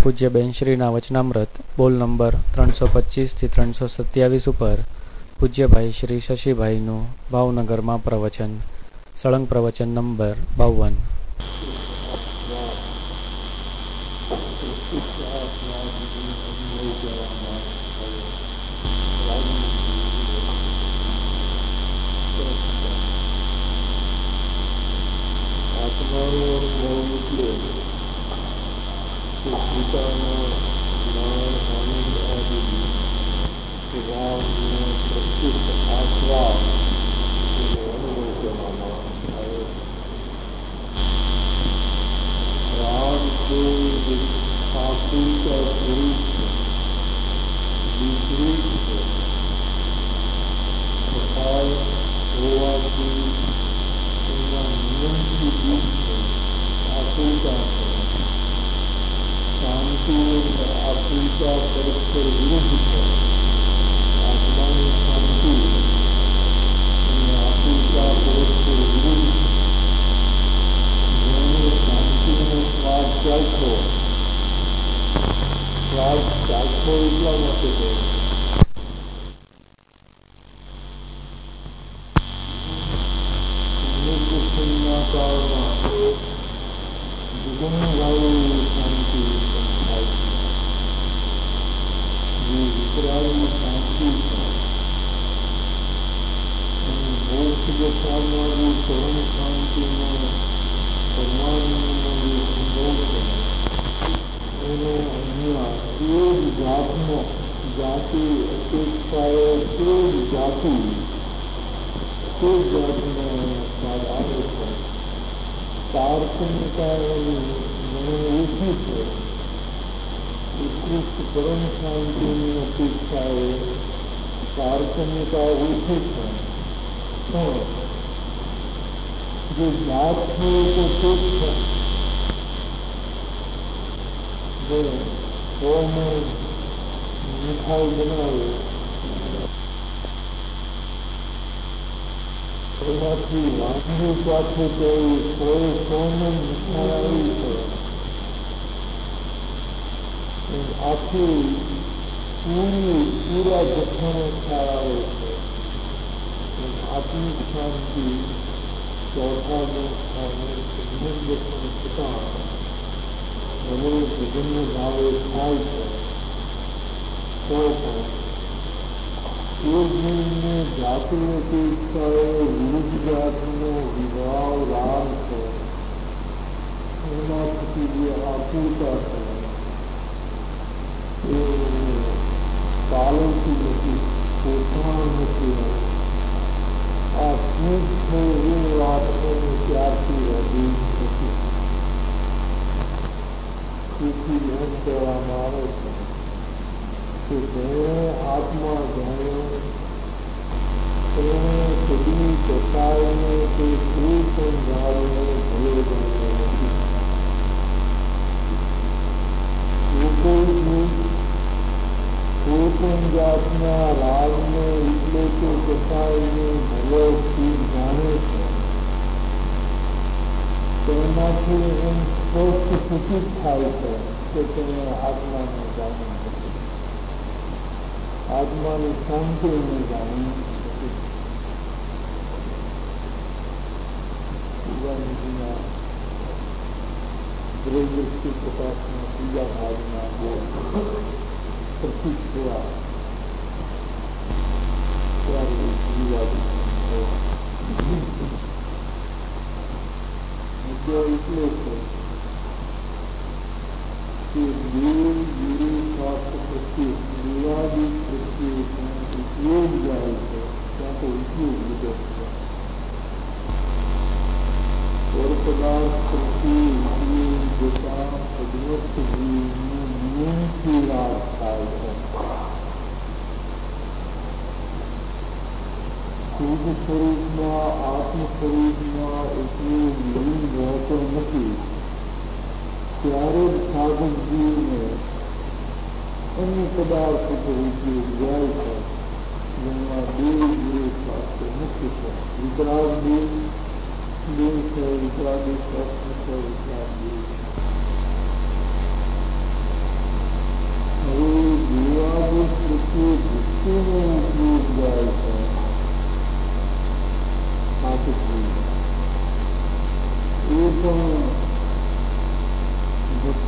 પૂજ્ય બેનશ્રીના વચનામૃત બોલ નંબર 325 થી 327 ઉપર પૂજ્યભાઈ શ્રી શશીભાઈનું ભાવનગરમાં પ્રવચન. સળંગ પ્રવચન નંબર 52.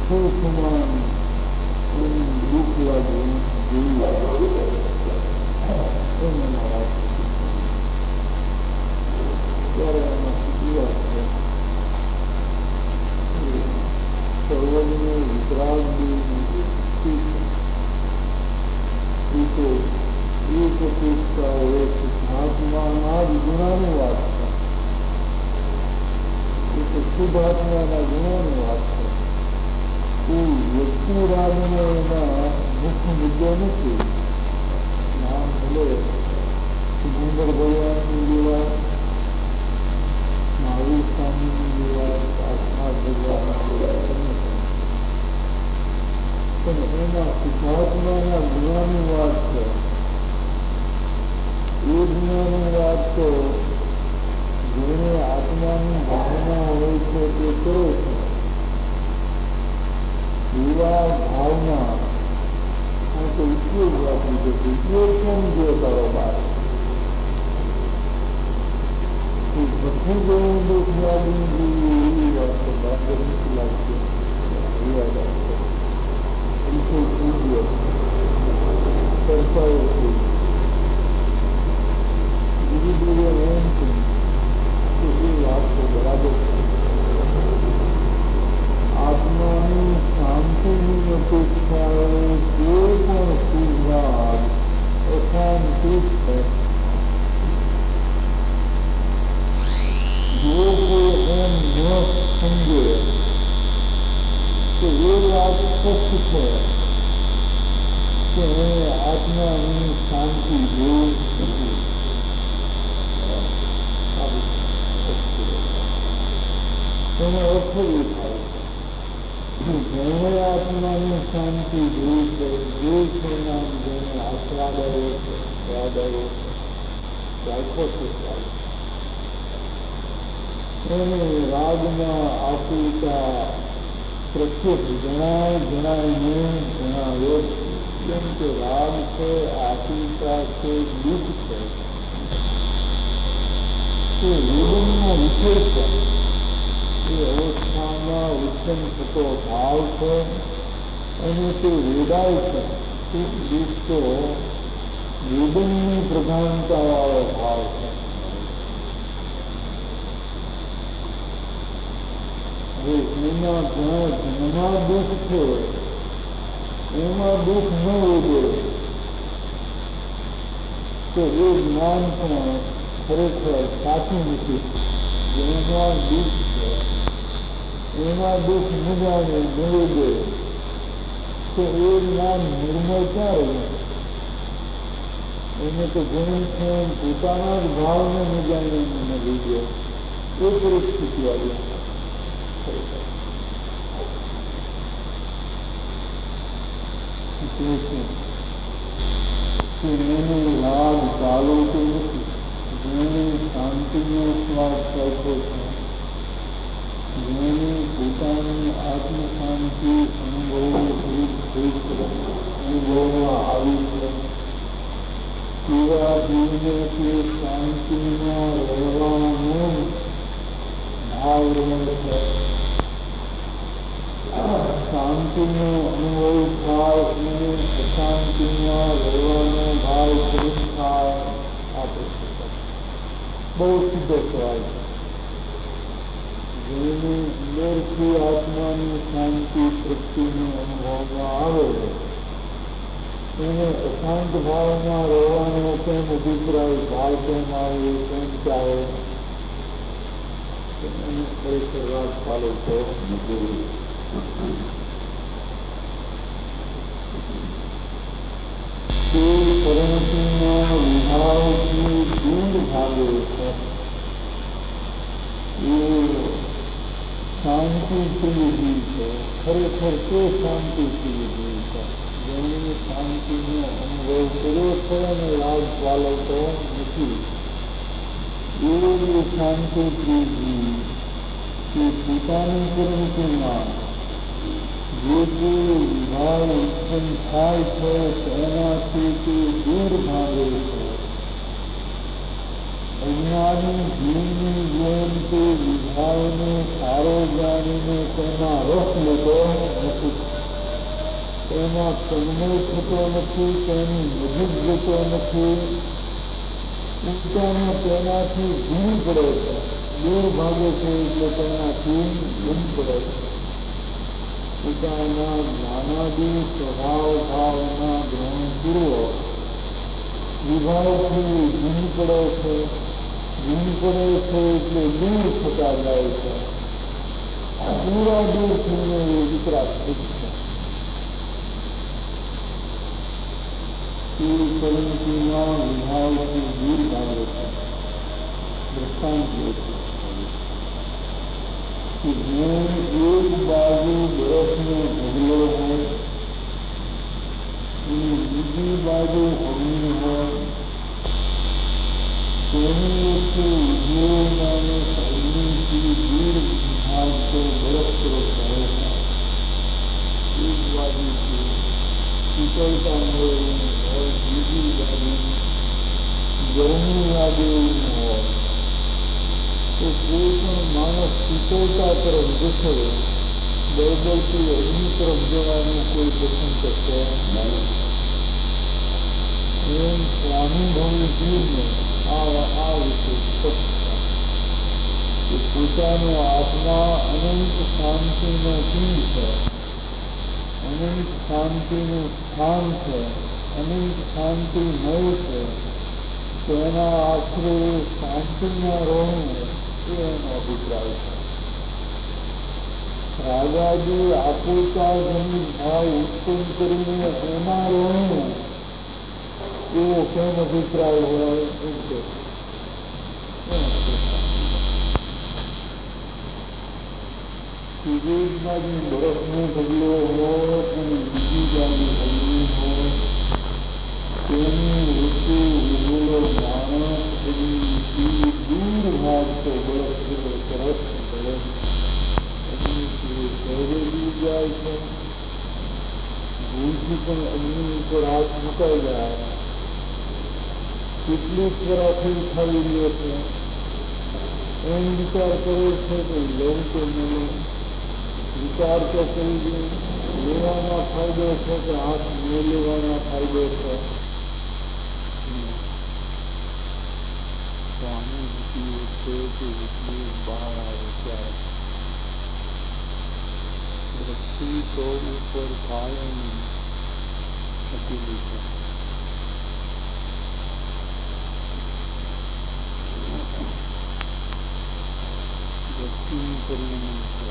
સુખમાં દુઃખ લાગે ત્યારે એમાં શીખવા છે સર્વને વિતરાગ એક અપેક્ષા હોય શુદ્ધાત્માના જ ગુણાની વાત છે એ શુદ્ધાત્માના ગુણોની વાત છે કોઈ વ્યક્તિરાગનો એના મુખ્ય મુદ્દો નથી નામ ભલે સુંદર ભગવાનની લેવાય મહાવીર સ્વામીની લેવાય આત્મા ભગવાનની લેવાય પણ એમાં શુદ્ધાત્માના ગુણોની વાત છે એ ગુણોની વાત તો જેને આત્માની ભાવના હોય છે તે કરે છે એવા ભાવના તો ઉપયોગ વાપરી છે ઉપયોગ કેમ જો તારો બાર બધું જેવું દુઃખ લાગી જોઈએ એવી વાત તો બરાબર નથી લાગતી એવા લાગશે વિષય પૂજ્ય ચર્ચાઓ થઈ બીજી બીજી એમ છે કે એ વાત તો બરાબર છે આત્માની શાંતિની અપેક્ષાએ કોઈ પણ સુધાર અશાંતિ છે જો કોઈ એમ ન સમજે તો એ વાત સ્પષ્ટ છે કે આત્માની શાંતિ જોઈ નથી એનો અર્થ એ થાય જેને આત્માની શાંતિ જોઈ છે જે છે નામ જેને આસ્વાદરો છે સ્વાદરો છે ચાલકો છે એને રાગમાં આકુલતા પ્રત્યેક જણાયને જણાવ્યો કેમ કે રાગ છે આકુલતા છે દુઃખ છે તે વેદનનો વિષય છે એ અવસ્થામાં ઉત્પન્ન થતો ભાવ છે અને તે વેદાય છે સુખ દુઃખ તો વેદનની પ્રધાનતાવાળો ભાવ છે એમાં જ્યાં જન્મમાં દુઃખ છે એમાં દુઃખ ન વધે તો એ જ્ઞાન પણ ખરેખર સાચું નથી જેમાં દુઃખ છે એમાં દુઃખ ન જાણે ન વધે તો એ જ્ઞાન નિર્મળ ક્યાં રહે એને તો ગુણ છે પોતાના જ ભાવને ન જાણે ન લીધે એ પરિસ્થિતિ આવી એને લાભ ચાલો તો નથી જેને શાંતિનો સ્વાદ કરતો છે જેને પોતાની આત્મશાંતિ અનુભવમાં આવી છે તેવા જીવને તે શાંતિમાં રહેવાનો ભાવ રહે છે શાંતિનો અનુભવ થાય અને અશાંતિમાં રહેવાનો ભાવ કેમ થાય આપે બહુ સીધો સવાલ છે જેને અંદરથી આત્માની શાંતિ તૃપ્તિનો અનુભવમાં આવે એને અશાંત ભાવમાં રહેવાનો કેમ અભિપ્રાય ભાવ કેમ આવે કેમ ચાલે એને ખરેખર વાત ચાલે તો નથી તે પરિણતિના વિભાવથી દૂર ભાગે છે એ શાંતિથી જીવ છે ખરેખર તે શાંતિથી જીવ છે જેની શાંતિનો અનુભવ કર્યો છે અને લાભ ચાલતો નથી એ શાંતિથી જીવ તે પોતાની પરિણતિમાં જે જે વિભાવ ઉત્પન્ન થાય છે તેનાથી તે દૂર ભાગે છે અજ્ઞાની જીવની જેમ તે વિભાવને સારો જાણીને તેમાં રસ લેતો નથી એમાં તન્મય થતો નથી, તેની નજીક જતો નથી, ઊંચાને તેનાથી ભૂલ પડે છે, દૂર ભાગે છે એટલે તેનાથી ભૂલ પડે છે. પિતાના જ્ઞાનાદી સ્વભાવ ભાવના ગ્રહણ પૂર્વક વિભાવથી ભૂલ પડે છે. ભૂલ પડે છે એટલે દૂર થતા જાય છે. પૂરા દૂર થઈને એ વિતરાગ થઈ છે. પરંતુના વિભાવથી દૂર ભાગે છે. દ્રષ્ટાંત કે જેમ એક બાજુ બરફનો ઢગલો હોય અને બીજી બાજુ અગ્નિ હોય, તેની વચ્ચે ઉદ્યોગોને અગ્નિથી દૂર ભાગ તો બરફ તરફ રહે છે. એક બાજુથી શીતળતા મળેલી હોય, બીજી બાજુ ગરમી લાગેલી હોય, તો કોઈ પણ માણસ શીતળતા તરફ જશે, બળબળતી અગ્નિ તરફ જવાનું કોઈ પસંદ કરશે નહીં. એમ સ્વાનુભવી જીવને આ વિશે સ્પષ્ટ કે પોતાનો આત્મા અનંત શાંતિનો તીર છે, અનંત શાંતિનું સ્થાન છે, અનંત શાંતિમય છે. તેના આશરે શાંતિમાં રહેવું એનો અભિપ્રાય છે. રાજાજી આકુલતા જનિત ભાવ ઉત્પન્ન કરીને એમાં રહેવું એવો કેમ અભિપ્રાય હોય? એક બાજુ બરફનો ઢગલો હોય અને બીજી બાજુ અગ્નિ હોય, તેની વચ્ચે ઉભેલો માણસ દૂર ભાગ તો બરફ તરફ અગ્નિથી સહેજે દૂર જાય છે. ભૂલથી પણ અગ્નિ ઉપર હાથ મુકાઈ જાય, કેટલીક વરાથી ખાઈ રહ્યો છે, એમ વિચાર કરે છે કે લઉં તો મળે. વિચાર તો કરી દે, લેવામાં ફાયદો છે કે હાથ ન લેવામાં ફાયદો છે. બહાર આવે ત્યારે દ્રષ્ટિ તો ઉપર કાયમ શકેલી છે. દ્રષ્ટિનું પરિણામ છે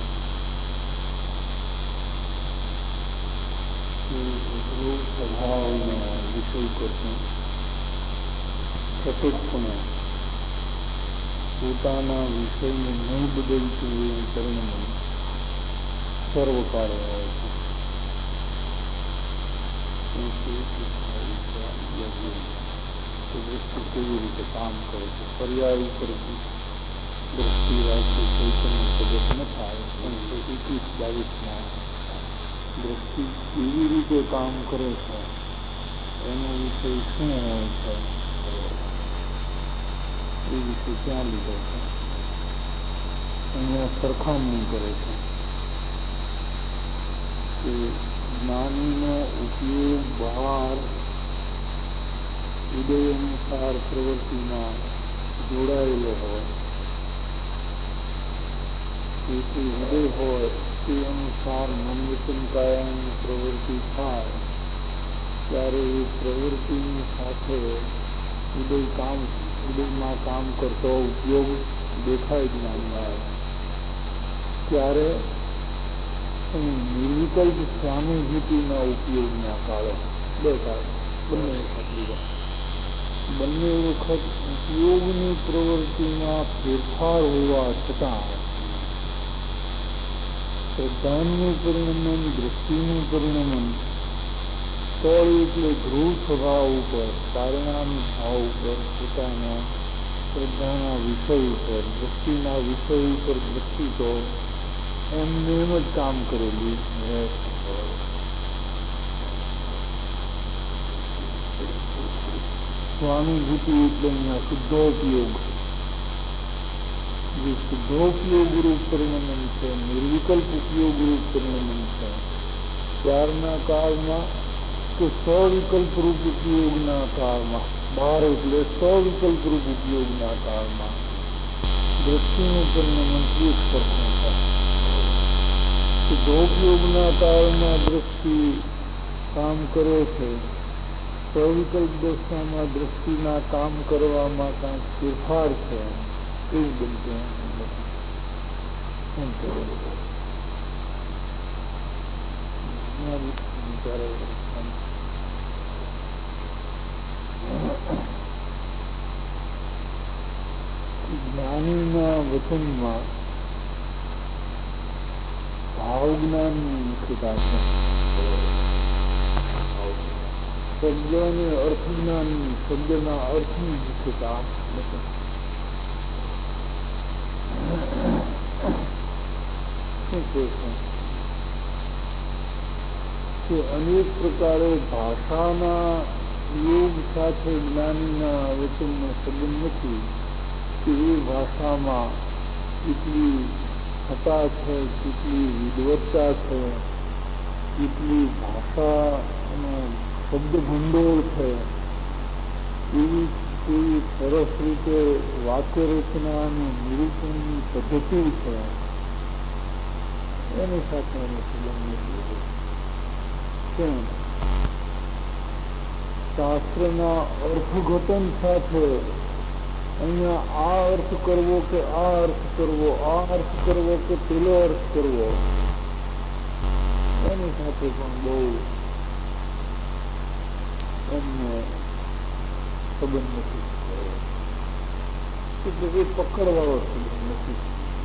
સ્વભાવનો વિષય કરશું સતતપણે પોતાના વિષયને નહીં બદલતું એવું પરિણામ સર્વકાળે હોય છે. દ્રષ્ટિ કેવી રીતે કામ કરે છે? પર્યાય ઉપર દ્રષ્ટિ રાખી ચૈતન્ય પ્રગટ ન થાય, પણ 21-22 દ્રષ્ટિ કેવી રીતે કામ કરે છે એનો વિષય શું હોય છે એ વિશે ક્યાં લીધો છે? અહીંયા સરખામણી કરે છે કે જ્ઞાનીનો ઉપયોગ બહાર ઉદય અનુસાર પ્રવૃત્તિમાં જોડાયેલો હોય, તેથી ઉદય હોય તે અનુસાર મન વચન કાયાની પ્રવૃત્તિ થાય ત્યારે એ પ્રવૃત્તિની સાથે ઉદયમાં કામ કરતો ઉપયોગ દેખાય જ્ઞાનમાં. ત્યારે નિર્વિકલ્પ સ્વાનુભૂતિના ઉપયોગના કાળે બંને વખત ઉપયોગની પ્રવૃત્તિમાં ફેરફાર હોવા છતાં શ્રદ્ધાનું પરિણમન, દ્રષ્ટિનું પરિણમન સ્થળ એટલે ધ્રુવ સ્વભાવ ઉપર, પરિણામ ભાવ ઉપર, પોતાના શ્રદ્ધાના વિષય ઉપર, દ્રષ્ટિના વિષય ઉપર દ્રષ્ટિ તો એમને એમ જ કામ કરેલી સ્વાનુભૂતિ એટલે અહીંયા શુદ્ધોપયોગ. જે શુદ્ધોપયોગ રૂપ પરિણમન છે, નિર્વિકલ્પ ઉપયોગ રૂપ પરિણમન છે, ત્યારના કાળમાં કે સવિકલ્પ રૂપ ઉપયોગના કાળમાં, બાર એટલે સવિકલ્પ રૂપ ઉપયોગના કાળમાં દ્રષ્ટિનું પરિણમન એક સરખું થાય. ઉપયોગના કાળમાં દ્રષ્ટિ કામ કરે છે, સવિકલ્પ દશામાં દ્રષ્ટિના કામ કરવામાં કાંઈક ફેરફાર છે એવું બનતું જ્ઞાનીના વચનમાં ભાવ જ્ઞાનની મુખ્યતા છે. શબ્દ અને અર્થ જ્ઞાનની, શબ્દના અર્થની મુખ્યતા નથી. શું કહે છે કે અનેક પ્રકારે ભાષાના યોગ સાથે જ્ઞાનીના વચનનો સંબંધ નથી કે એ ભાષામાં કેટલી છટા છે, કેટલી વિદવત્તા છે, કેટલી ભાષાનો શબ્દ ભંડોળ છે, એવી કેવી સરસ રીતે વાક્ય રચના અને નિરૂપણની પદ્ધતિ છે, એની સાથે એનો સંબંધ નથી. કેમ? શાસ્ત્રના અર્થઘટન સાથે અહીંયા આ અર્થ કરવો કે આ અર્થ કરવો, આ અર્થ કરવો કે પેલો અર્થ કરવો, એની સાથે પણ બહુ એમને સંબંધ નથી. એટલે એ પકડવાળો સંબંધ નથી.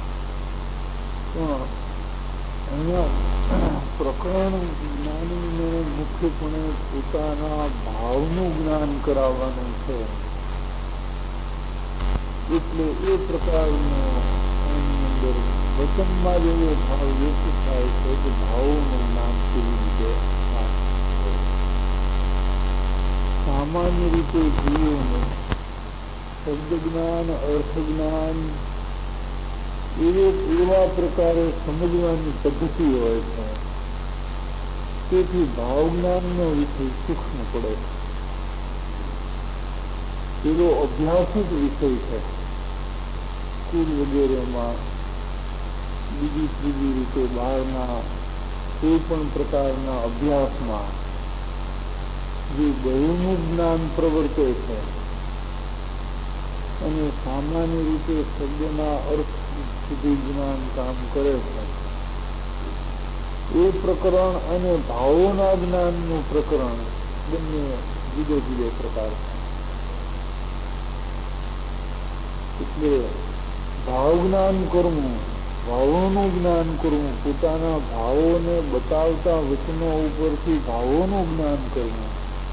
પણ અહીંયા પ્રકરણ જ્ઞાનીને મુખ્યપણે પોતાના ભાવનું જ્ઞાન કરાવવાનું છે. એટલે એ પ્રકારનો એની અંદર વચનમાં જેવો ભાવ વ્યક્ત થાય છે કે ભાવોનું જ્ઞાન કેવી રીતે થાય. સામાન્ય રીતે જીવોને શબ્દ જ્ઞાન, અર્થ જ્ઞાન એવા પ્રકારે સમજવાની પદ્ધતિ હોય છે. તેથી ભાવ જ્ઞાનનો વિષય સૂક્ષ્મ પડે છે. એવો અભ્યાસિક વિષય છે. સ્કૂલ વગેરેમાં બીજી ત્રીજી રીતે બહારના કોઈ પણ પ્રકારના અભ્યાસમાં જે ગૌનું જ્ઞાન પ્રવર્તે છે અને સામાન્ય રીતે શબ્દના અર્થ સુધી જ્ઞાન કામ કરે છે, એ પ્રકરણ અને ભાવોના જ્ઞાનનું પ્રકરણ બંને જુદો જુદો પ્રકાર છે. એટલે ભાવ જ્ઞાન કરવું, ભાવોનું જ્ઞાન કરવું, પોતાના ભાવોને બતાવતા વચનો ઉપરથી ભાવોનું જ્ઞાન કરવું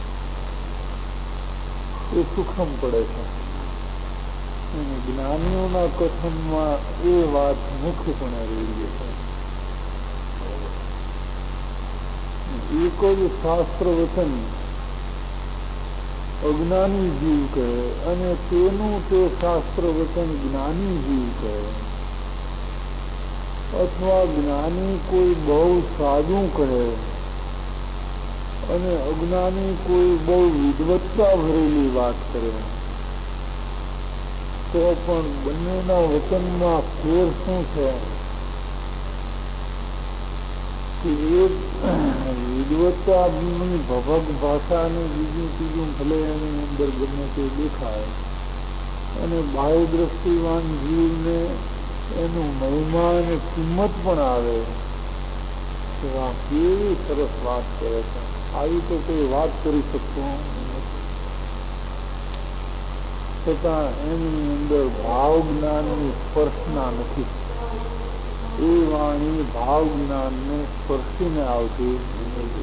એ સૂક્ષ્મ પડે છે. અને જ્ઞાનીઓના કથનમાં એ વાત મુખ્યપણે રહી છે. એક જ શાસ્ત્ર વચન અજ્ઞાની જીવ કહે અને તેનું તે શાસ્ત્ર વચન જ્ઞાની જીવ કહે, અથવા જ્ઞાની કોઈ બહુ સાદું કહે અને અજ્ઞાની કોઈ બહુ વિદવત્તા ભરેલી વાત કરે, તો પણ બંનેના વચનમાં ફેર શું છે કે એક વિદવત્તાની ભભક ભાષાની બીજું ત્રીજું ભલે એની અંદર ગમે તે દેખાય અને બાહ્ય દ્રષ્ટિવાન જીવને એનું મહિમા અને કિંમત પણ આવે કે આ કેવી સરસ વાત કરે છે, આવી તો કોઈ વાત કરી શકતું નથી. છતાં એની અંદર ભાવ જ્ઞાનની સ્પર્શના નથી. એ વાણી ભાવ જ્ઞાનને સ્પર્શીને આવતી નથી.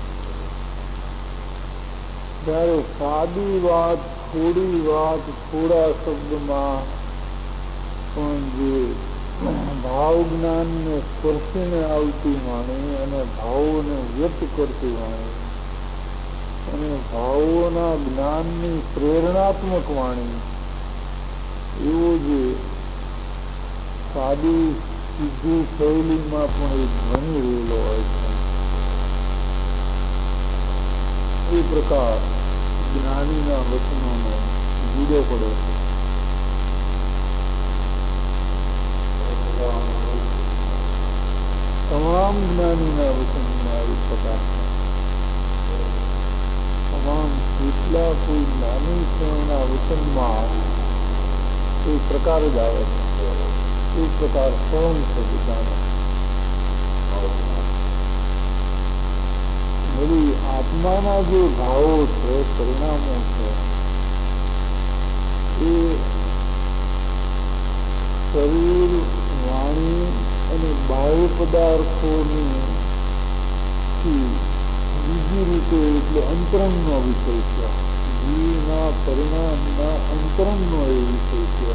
ત્યારે સાદી વાત, થોડી વાત, થોડા શબ્દમાં પણ જે ભાવ જ્ઞાનને સ્પર્શીને આવતી વાણી અને ભાવોને વ્યક્ત કરતી વાણી અને ભાવોના જ્ઞાનની પ્રેરણાત્મક વાણી, એવો જે સાદી સીધી શૈલીમાં પણ એક ધ્વનિ રહેલો હોય છે. એ પ્રકાર જ્ઞાનીના વચનોનો જુદો પડે છે. તમામ જ્ઞાનીના વચનોમાં એ પ્રકાર છે. તમામ જેટલા કોઈ જ્ઞાની છે એના વચનમાં એ પ્રકાર જ આવે છે. એ પ્રકાર સહન છે બધાનો. બધી આત્માના જે ભાવો છે, પરિણામો છે, એ શરીર, વાણી અને બાહ્ય પદાર્થોની બીજી રીતે એટલે અંતરંગનો વિષય છે. જીવના પરિણામના અંતરંગનો એ વિષય છે.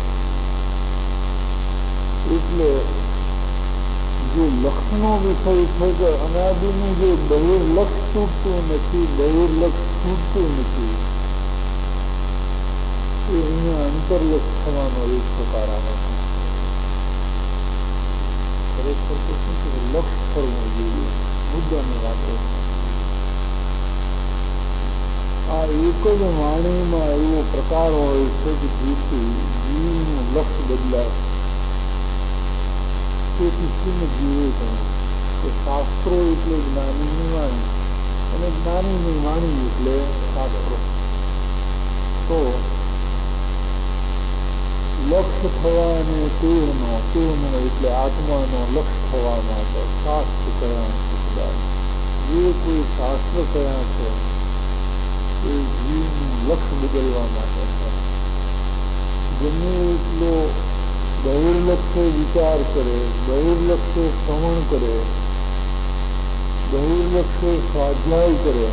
એટલે જે લક્ષનો વિષય છે કે અનાદિનું જે બહિર્લક્ષ છૂટતું નથી, બહિર્લક્ષ છૂટતું નથી, એ અહીંયા અંતર્લક્ષ થવાનો એક પ્રકાર આવે છે. ખરેખર તો શું છે, લક્ષ કરવું જોઈએ, મુદ્દાની વાતો. આ એક જ વાણીમાં એવો પ્રકાર હોય છે કે જેથી જીવનું લક્ષ બદલાય. તેથી શ્રીમદ જીવે કહ્યું કે શાસ્ત્રો એટલે જ્ઞાનીની વાણી અને જ્ઞાનીની વાણી એટલે શાસ્ત્રો. તો લક્ષ થવાને તેનો એટલે આત્માનો લક્ષ થવા માટે શાસ્ત્ર કયા છે. જે કોઈ શાસ્ત્ર કયા છે એ જીવનું લક્ષ બદલવા માટે છે. ગમે એટલો બહિર્લક્ષે વિચાર કરે, બહિર્લક્ષે શ્રવણ કરે, બહિર્લક્ષે સ્વાધ્યાય કરે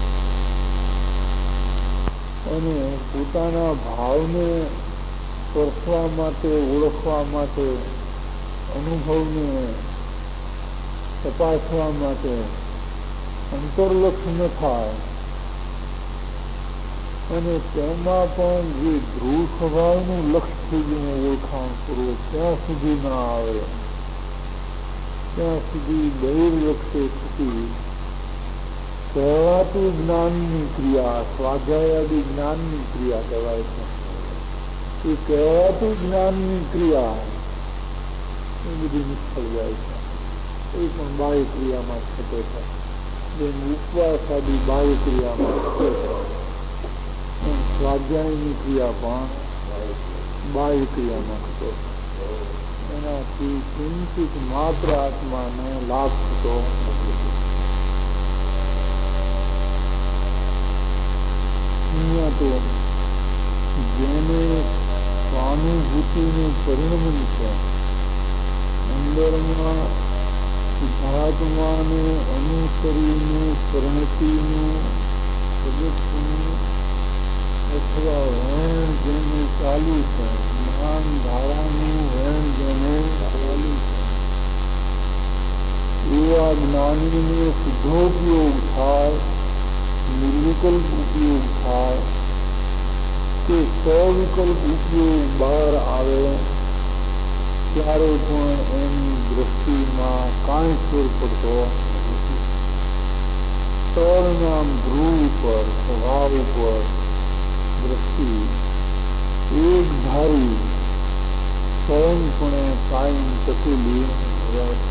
અને પોતાના ભાવને સ્પર્શવા માટે, ઓળખવા માટે, અનુભવને તપાસવા માટે અંતર્લક્ષ ન થાય અને તેમાં પણ જે ધ્રુવ સ્વભાવનું લક્ષ થઈ ગયું ઓળખાણ કરવું ત્યાં સુધી ના આવે, ત્યાં સુધી બહિર્લક્ષે થતી કહેવાતી જ્ઞાનની ક્રિયા, સ્વાધ્યાયાદી જ્ઞાનની ક્રિયા કહેવાય છે. એ કહેવાતી જ્ઞાનની ક્રિયા એ બધી નિષ્ફળ જાય છે. એ પણ બાહ્ય ક્રિયામાં થતો છે. જેમ ઉપવાસ આદિ બાહ્ય ક્રિયામાં થતો છે, સ્વાધ્યાયની ક્રિયા પણ બાહ્ય ક્રિયામાં થતો છે. એનાથી કિંચિત માત્ર આત્માને લાભ થતો નથી. અહીંયા તો જેને સ્વાનુભૂતિનું પરિણમન છે, અંદરમાં શુદ્ધાત્માને અનુસરીને પરિણતિનું પ્રગતિનું અથવા વહેણ જેને ચાલુ છે, જ્ઞાન ધારાનું વહેણ જેને ચાલુ છે, એવા જ્ઞાનીને શુદ્ધોપયોગ થાય, નિર્વિકલ્પ ઉપયોગ થાય કે સવિકલ્પ ઉપયોગ બહાર આવે ત્યારે પણ એની દ્રષ્ટિમાં કાંઈ ફેર પડતો નથી. તળના ધ્રુવ ઉપર, સ્વભાવ ઉપર દ્રષ્ટિ એક ધારી સ્વયંપણે કાયમ ટકેલી રહે છે.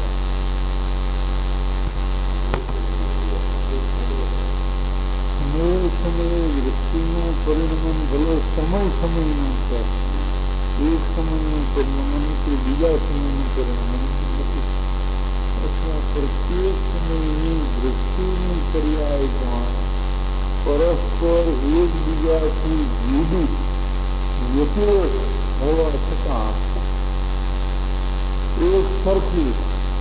સમયે વૃત્તિનું પરિણમન ભલે સમયનું છે. એક સમયનું પરિણમન કે બીજા સમયનું પરિણમન નથી, અથવા પ્રત્યેક સમયની વૃત્તિની પર્યાય પણ પરસ્પર એકબીજાથી વિરુદ્ધ વ્યતિરેક હોવા છતાં એક સરખી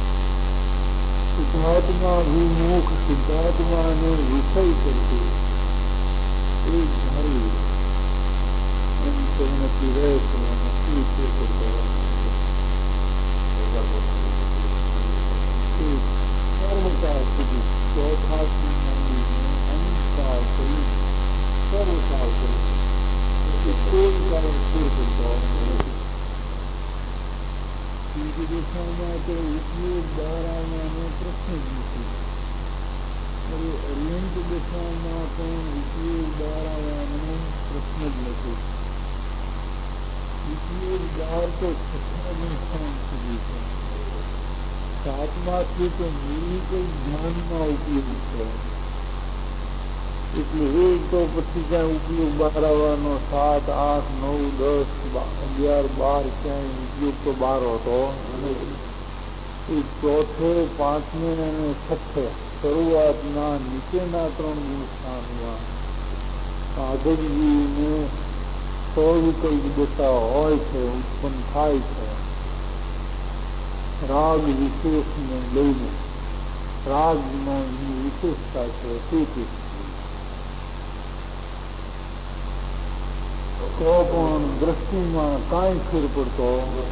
શુદ્ધાત્માભિમુખ શુદ્ધાત્માને વિષય કરતી એક ધારી એમ પરિણતિ રહે છે. સર્વકાળ સુધી ચોથાથી અનંતકાળ કરી સર્વકાળ કરી કોઈ કારણ પૂર કરતો નથી. દિશામાં તો ઉપયોગ બહાર આવવાનો પ્રશ્ન જ નથી. હવે નિમિત્ત દશામાં પણ ઉપયોગ બહાર આવવાનો પ્રશ્ન જ નથી. ઉપયોગ બહાર તો છઠ્ઠા સ્થાન સુધી છે. સાતમાંથી તો નિર્વિકલ્પ ધ્યાનમાં ઉપયોગ છે. એટલે એ તો પછી ક્યાંય ઉપયોગ બહાર આવવાનો 7, 8, 9, 10, 11, 12 ક્યાંય ઉપયોગ તો બહાર હતો. એ ચોથે, પાંચમે અને છઠ્ઠે શરૂઆતના નીચેના 3 ગુણ સ્થાનમાં સાધકજીને સ્વવિકલ્પ દશા હોય છે, ઉત્પન્ન થાય છે. રાગ વિશેષને લઈને રાગની વિશેષતા છે. તેથી તો પણ દ્રષ્ટિમાં કાંઈ ફેર પડતો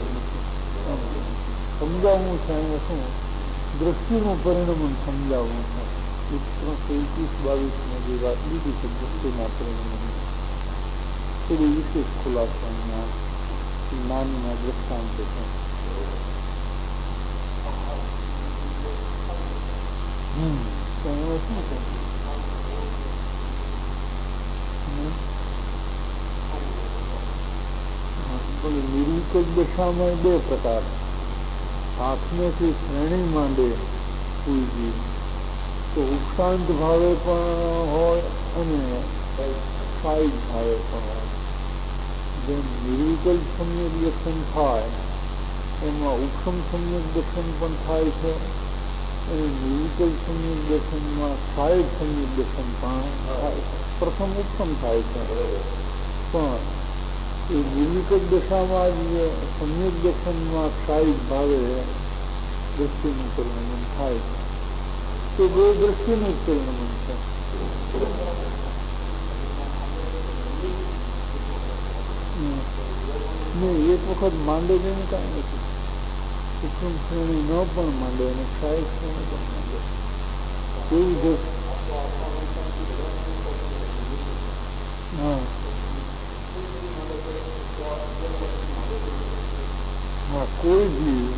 સમજાવવું છે. અહીંયા શું દ્રષ્ટિનું પરિણમન સમજાવવું છે. 321-22 જે વાત લીધી છે દ્રષ્ટિના પરિણમન, થોડી વિશેષ ખુલાસો અહીંયા જ્ઞાનના દ્રષ્ટાંત છે. તો એમાં શું છે? નિર્વિકલ્પ દશામાં 2 પ્રકાર. આંખનેથી શ્રેણી માંડે કોઈ તો ઉપશાંત ભાવે પણ હોય અને સાઈડ ભાવે પણ હોય. જેમ નિર્વિકલ્પ સમ્યક દર્શન થાય એમાં ઉપશમ સમ્યક દર્શન પણ થાય છે અને નિર્વિકલ્પ સમ્યક દર્શનમાં સાઈડ સમ્યક દર્શન પણ થાય છે. પ્રથમ ઉપશમ થાય છે, પણ એ નિર્વિકલ્પ દશામાં જ સમ્યક દર્શનમાં સાઈડ ભાવે દ્રષ્ટિનું પરિણમન થાય છે. તો 2 દ્રષ્ટિનું જ પરિણમન છે. નહીં, એક વખત માંડે જેને કાંઈ નથી. ઉપશમ શ્રેણી ન પણ માંડે અને સાઈડ શ્રેણી પણ માંડે એવું જ. હા હા, કોઈ જીવ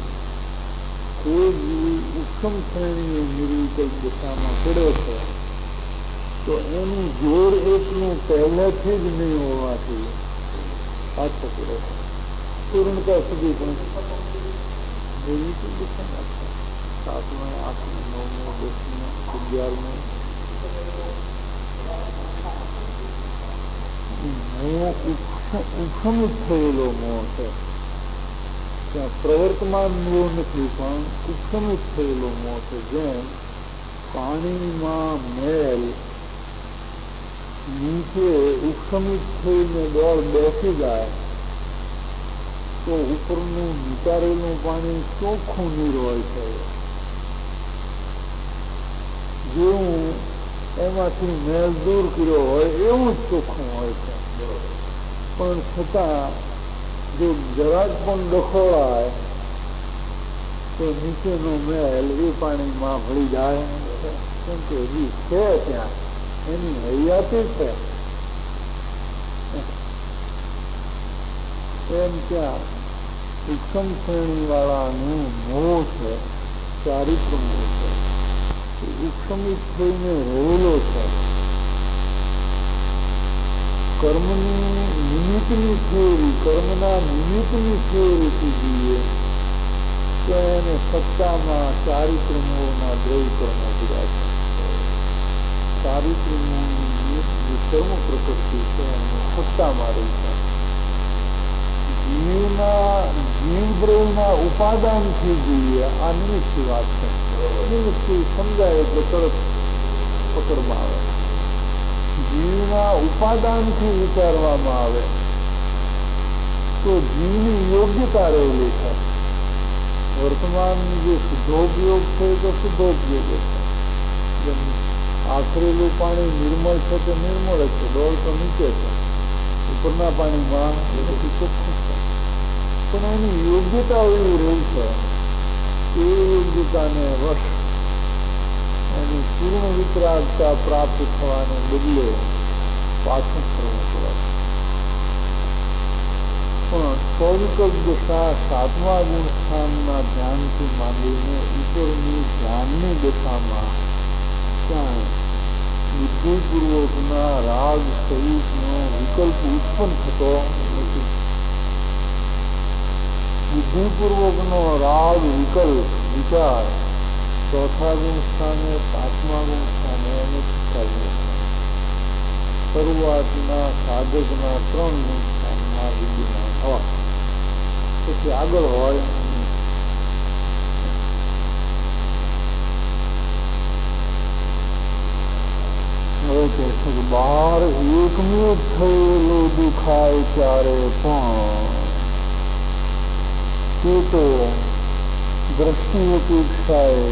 ઉત્તમ શ્રેણીએ નિર્વિકલ્પ દશામાં પડે છે તો એનું જોર એકનું પહેલેથી જ નહીં હોવાથી પાછો પડે છે. પૂર્ણતા સુધી પણ નિર્વિકલ્પ દશામાં છે. 7મો, 8મો, 9મો, 10મો, 11મો ઉપશમિત થયેલો મોહ છે. ત્યાં પ્રવર્તમાન મોહ નથી પણ ઉપશમિત થયેલો મોહ છે. જેમ પાણીમાં મેલ નીચે ઉપશમિત થઈને દોડ બેસી જાય તો ઉપરનું નિતારેલું પાણી ચોખ્ખું નીર હોય છે. જેવું એમાંથી મેલ દૂર કર્યો હોય એવું જ ચોખ્ખું હોય છે. પણ છતાં જો જરાક પણ દખોળાય તો નીચેનો મેલ એ પાણીમાં ભળી જાય છે. કેમ કે હજી છે ત્યાં એની હયાતી છે. એમ ત્યાં ઉત્તમ શ્રેણી વાળાનું મોહ છે, ચારિત્ર મોહ છે. ઉપશમિત થઈને રહેલો છે. કર્મની નિમિત્તની થિયરી, કર્મના નિમિત્તની થિયરીથી જોઈએ તો એને સત્તામાં ચારિત્ર મોહના દ્રવ્ય કર્મો કર્યા છે. ચારિત્ર મોહની નિમિત્ત જે કર્મ પ્રકૃતિ છે એને સત્તામાં રહી છે. જીવદ્રવ્યના ઉપાદાનથી જોઈએ આ નિમિત્તની વાત છે. નિમિત્તથી સમજાય એટલે તરત પકડમાં આવે. જીવના ઉપાદાનથી વિચારવામાં આવે તો જીવની યોગ્યતા રહેલી છે. વર્તમાન જે શુદ્ધોપયોગ છે તો શુદ્ધોપયોગ છે. જેમ આખરેલું પાણી નિર્મળ છે તો નિર્મળ છે, ડોળ તો નીચે છે, ઉપરના પાણીમાં એનાથી ચોખ્ખું છે. પણ એની યોગ્યતા એવી રહી છે એ યોગ્યતાને વશ એની પૂર્ણ વિતરાગતા પ્રાપ્ત થવાને બદલે પાછું કરવું પડે. પણ સ્વવિકલ્પ દશા 7મા ગુણ સ્થાનના ધ્યાનથી માંડીને ઉપરની ધ્યાનની દશામાં ક્યાંય બુદ્ધિપૂર્વકના રાગ સહિતનો વિકલ્પ ઉત્પન્ન થતો નથી. બુદ્ધિપૂર્વકનો રાગ વિકલ્પ વિચાર ચોથા ગુણ સ્થાને, પાંચમા ગુણ સ્થાને અને છઠ્ઠા ગુણ શરૂઆતના સાધકના 3 ગુણ સ્થાનમાં વિદ્યમાન હોય પછી આગળ હોય. હવે કહે છે કે બહાર એકમેવ થયેલો દેખાય ત્યારે પણ તે તો દ્રષ્ટિ અપેક્ષાએ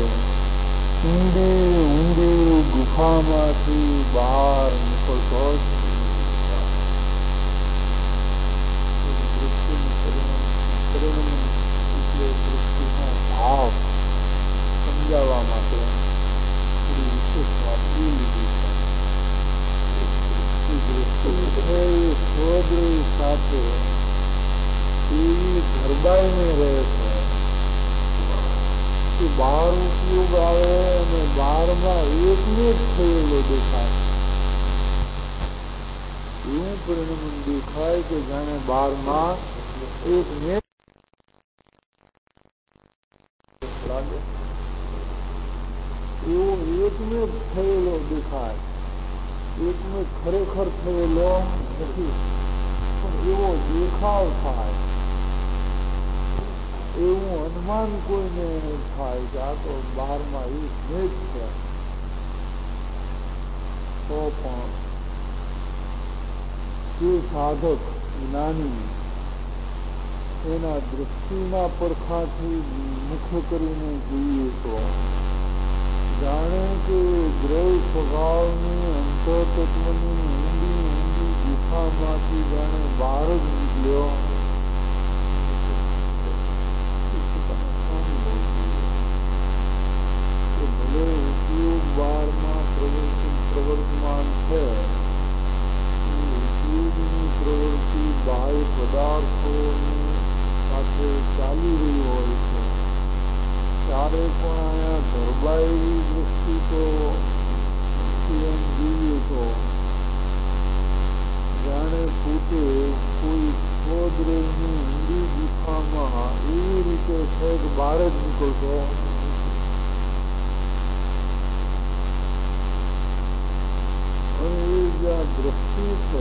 ઊંડી ગુફામાંથી બહાર નીકળતો ભાવ સમજાવવા માટે વિશેષ વાત એ લીધી છે. સ્વદ્રય સાથે એવી ગરબાઈને રહે છે કે બહાર ઉપયોગ આવે અને બહારમાં એકને જ થયેલો દેખાય એવું પરિણામ દેખાય કે જાણે બહારમાં એકને લાગે એવો એકને જ થયેલો દેખાય. એકને ખરેખર થયેલો નથી પણ એવો દેખાવ થાય એવું અનુમાન કોઈને થાય કે આ તો બહારમાં એક મેઘ છે. તો પણ જે સાધક જ્ઞાની એના દૃષ્ટિના પડખાથી મુખ્ય કરીને જોઈએ તો જાણે કે ગ્રહ સ્વભાવની અંતરતત્વની ઊંડી ગુફામાંથી જાણે બહાર જ નીકળ્યો. ભલે ઉપયોગ બહારમાં પ્રવર્તમાન છે, ઉપયોગની પ્રવૃત્તિ બાહ્ય પદાર્થોની સાથે ચાલી રહી હોય છે ત્યારે પણ અહીંયા ધરબાયેલી દૃષ્ટિ તો એમ જોઈએ તો જાણે પોતે કોઈ સ્વદ્રયની ઊંડી ગુફામાં એવી રીતે છે કે બહાર જ નીકળતો. અને એ જ્યાં દ્રષ્ટિ છે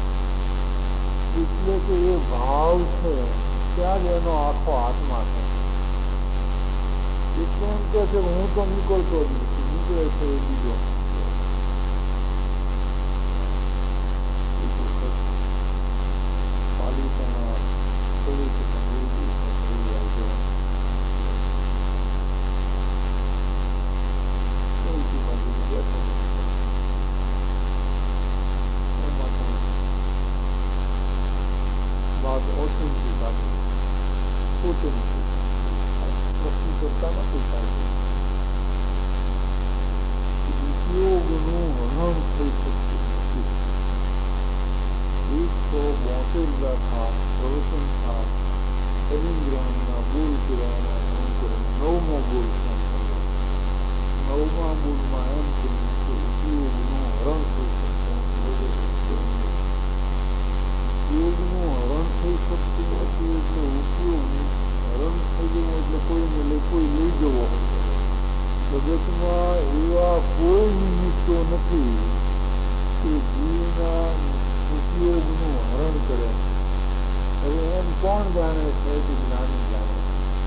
એટલે કે એ ભાવ છે ત્યાં જ એનો આખો આત્મા છે. એટલે એમ કે છે હું તો નીકળતો જ નથી, નીકળે છે એ બીજો. વાત ઓછી પોતે પ્રશ્ન કરતા નથી થાય. ઉપયોગનું હરણ થઈ શકતું નથી. 172 ગાથા પ્રવચન થા હરિગ્રહણના બોલ કહેવાના નવમો બોલ છે. નવમા બોલમાં એમ કહ્યું કે ઉપયોગનું હરણ થઈ શકતું ઉપયોગનું હરણ થઈ શકતું નથી. એટલે ઉપયોગનું હરણ થઈ જવું એટલે કોઈને કોઈ લઈ જવો. જગતમાં એવા કોઈ નિમિત્તો નથી કે જીવના ઉપયોગનું હરણ કરે. હવે એમ કોણ જાણે છે કે જ્ઞાની જાણે.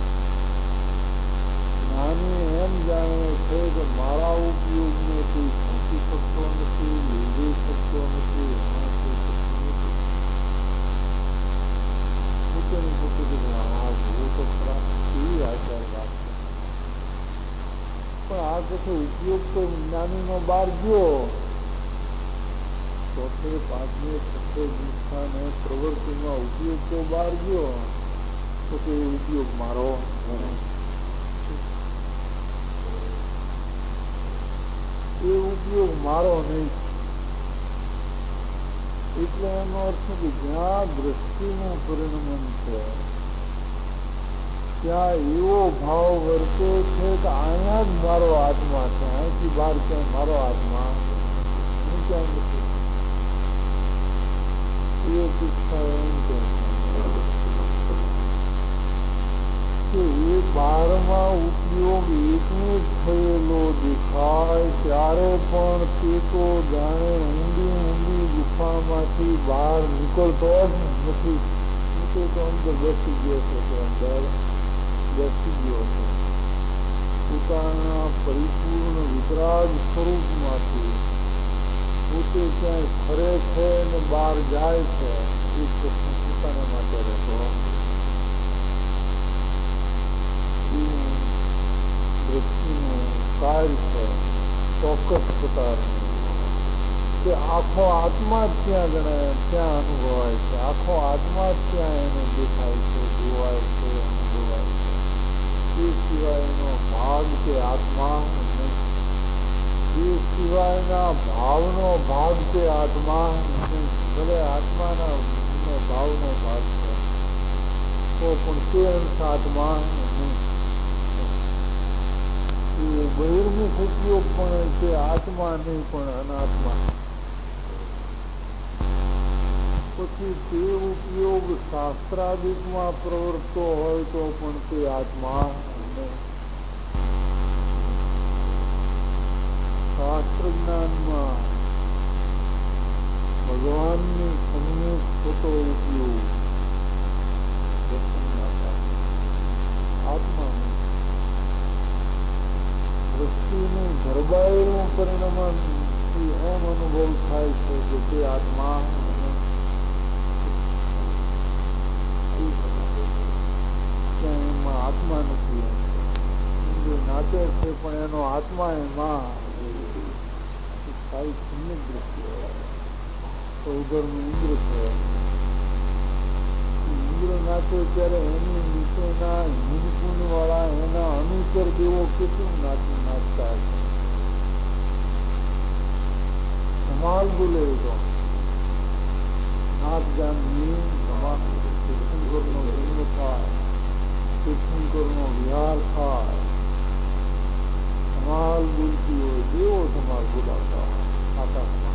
જ્ઞાની એમ જાણે છે કે મારા ઉપયોગને કોઈ સમજી શકતો નથી, લઈ જઈ શકતો નથી, પોતે આ જોવો તો ખરા એવી આચાર વાત છે. પણ આ કશે ઉપયોગ તો જ્ઞાનીનો બહાર ગયો. ચોથે પાંચમે છઠ્ઠે ગુણસ્થાને પ્રવૃત્તિમાં ઉપયોગ તો બહાર ગયો તો તે ઉપયોગ મારો એ ઉપયોગ મારો નહીં. એટલે એનો અર્થ કે જ્યાં દ્રષ્ટિનું પરિણમન છે ત્યાં એવો ભાવ વર્તે છે કે અહીંયા જ મારો આત્મા છે, અહીંથી બહાર ક્યાંય મારો આત્મા નથી. એ શિક્ષા એમ કે એ બારમાં ઉપયોગ એકને જ થયેલો દેખાય ત્યારે પણ તે તો જાણે ઊંડી ઊંડી ગુફામાંથી બહાર નીકળતો જ નથી. તે તો અંદર બેસી ગયો છે, તે અંદર બેસી ગયો છે. પોતાના પરિપૂર્ણ વિતરાગ સ્વરૂપમાંથી પોતે ક્યાંય ફરે છે ને બહાર જાય છે, એ પ્રશ્ન પોતાને માટે રહેતો. દ્રષ્ટિનું કાર્ય છે ચોક્કસ પ્રકારનું કે આખો આત્મા જ ત્યાં ગણાય, ત્યાં અનુભવાય છે. આખો આત્મા જ ત્યાં એને દેખાય છે, જોવાય છે, અનુભવાય છે. તે સિવાયનો ભાગ કે આત્મા નહીં. તે સિવાયના ભાવનો ભાગ કે આત્મા નહીં. ભલે આત્માના ભાવનો ભાગ છે તો પણ તે અંશ આત્મા નહીં. એ બહિર્મુખ ઉપયોગ પણ છે આત્મા નહીં, પણ અનાત્મા. પછી તે ઉપયોગ શાસ્ત્રાદિકમાં પ્રવર્તતો હોય તો પણ તે આત્મા નહીં. શાસ્ત્ર જ્ઞાનમાં ભગવાનની સન્મુખ થતો ઉપયોગ આત્મા નહીં. દ્રષ્ટિનું ધરબાયેલું પરિણામ એમ અનુભવ થાય છે કે તે આત્મા ત્યાં એમાં આત્મા નથી. નાચે છે પણ એનો આત્મા એમાં સારી સમ્યક દ્રષ્ટિ સૌધર્મનું ઇન્દ્ર છે. ઇન્દ્ર નાચે ત્યારે એની નીચેના હિમકુંડ વાળા એના અનુચર દેવો કેટલું નાચતા છે. ધમાલ બોલે તો નાચ ગામની તીર્થંકરનો જન્મ થાય, તીર્થંકરનો વિહાર થાય, ધમાલ બોલતી હોય, દેવો ધમાલ બોલાવતા હોય આકાશમાં.